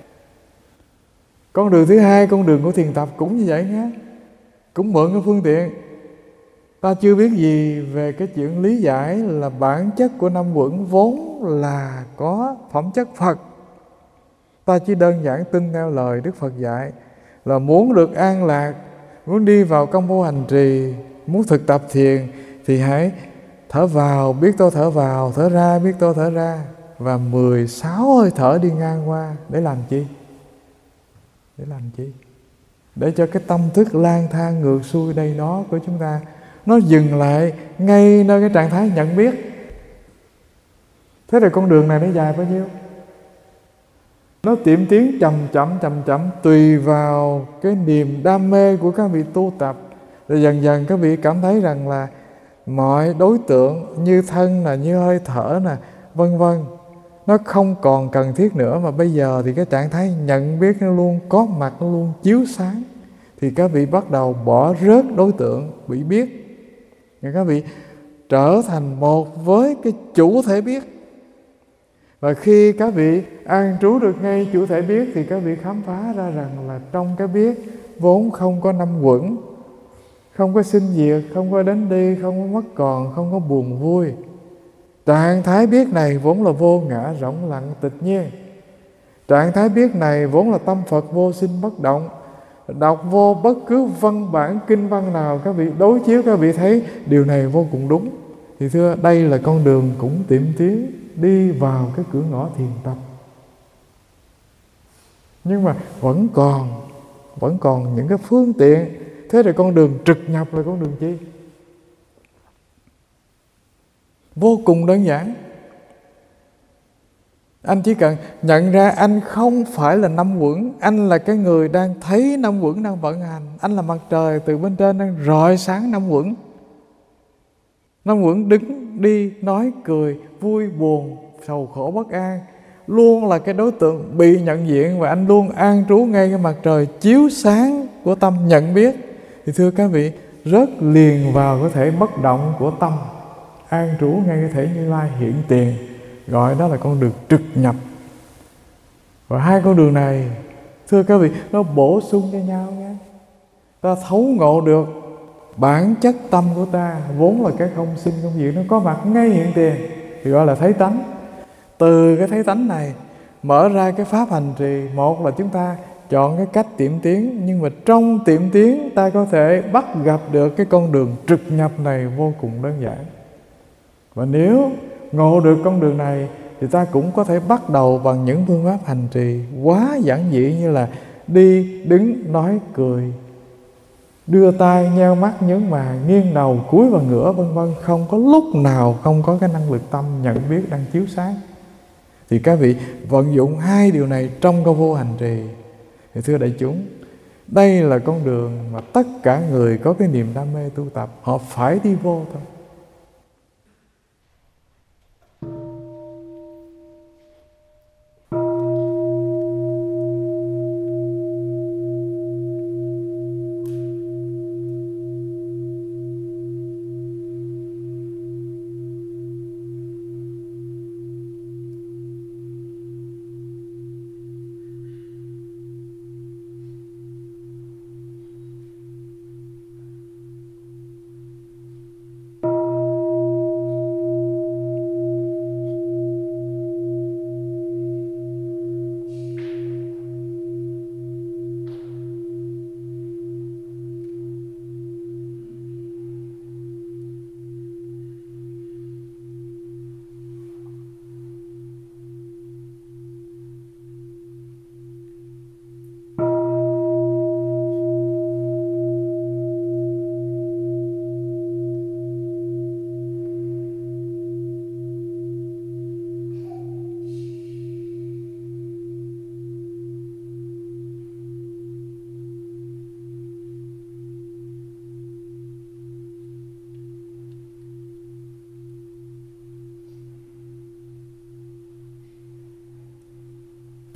Con đường thứ hai, con đường của thiền tập cũng như vậy nhé. Cũng mượn cái phương tiện. Ta chưa biết gì về cái chuyện lý giải là bản chất của năm uẩn vốn là có phẩm chất Phật. Ta chỉ đơn giản tin theo lời Đức Phật dạy là muốn được an lạc, muốn đi vào công phu hành trì, muốn thực tập thiền thì hãy thở vào, biết tôi thở vào, thở ra, biết tôi thở ra. Và 16 hơi thở đi ngang qua. Để làm chi? Để làm chi? Để cho cái tâm thức lang thang ngược xuôi đây đó của chúng ta nó dừng lại ngay nơi cái trạng thái nhận biết. Thế rồi con đường này nó dài bao nhiêu? Nó tiệm tiến chậm chậm tùy vào cái niềm đam mê của các vị tu tập. Rồi dần dần các vị cảm thấy rằng là mọi đối tượng như thân là như hơi thở nè, vân vân, nó không còn cần thiết nữa, mà bây giờ thì cái trạng thái nhận biết nó luôn có mặt, nó luôn chiếu sáng. Thì các vị bắt đầu bỏ rớt đối tượng bị biết, và các vị trở thành một với cái chủ thể biết. Và khi các vị an trú được ngay chủ thể biết thì các vị khám phá ra rằng là trong cái biết vốn không có năm uẩn, không có sinh diệt, không có đến đi, không có mất còn, không có buồn vui. Trạng thái biết này vốn là vô ngã rỗng lặng tịch nhiên. Trạng thái biết này vốn là tâm Phật vô sinh bất động. Đọc vô bất cứ văn bản kinh văn nào, các vị đối chiếu các vị thấy điều này vô cùng đúng. Thì thưa, đây là con đường cũng tiệm tiến đi vào cái cửa ngõ thiền tập. Nhưng mà vẫn còn những cái phương tiện. Thế rồi con đường trực nhập là con đường chi? Vô cùng đơn giản. Anh chỉ cần nhận ra anh không phải là năm uẩn, anh là cái người đang thấy năm uẩn đang vận hành. Anh là mặt trời từ bên trên đang rọi sáng năm uẩn. Năm uẩn đứng, đi, nói, cười, vui, buồn, sầu khổ, bất an luôn là cái đối tượng bị nhận diện, và anh luôn an trú ngay cái mặt trời chiếu sáng của tâm nhận biết. Thì thưa các vị, rất liền vào cái thể bất động của tâm, an trú ngay cái thể Như Lai hiện tiền, gọi đó là con đường trực nhập. Và hai con đường này, thưa các vị, nó bổ sung cho nhau nhé. Ta thấu ngộ được bản chất tâm của ta vốn là cái không sinh không diệt, nó có mặt ngay hiện tiền thì gọi là thấy tánh. Từ cái thấy tánh này mở ra cái pháp hành trì. Một là chúng ta chọn cái cách tiệm tiến, nhưng mà trong tiệm tiến ta có thể bắt gặp được cái con đường trực nhập này vô cùng đơn giản. Và nếu ngộ được con đường này thì ta cũng có thể bắt đầu bằng những phương pháp hành trì quá giản dị như là đi, đứng, nói, cười, đưa tay, nheo mắt, nhướng mày, nghiêng đầu, cúi và ngửa, vân vân. Không có lúc nào không có cái năng lực tâm nhận biết đang chiếu sáng. Thì các vị vận dụng hai điều này trong công phu hành trì. Thì thưa đại chúng, đây là con đường mà tất cả người có cái niềm đam mê tu tập họ phải đi vô thôi.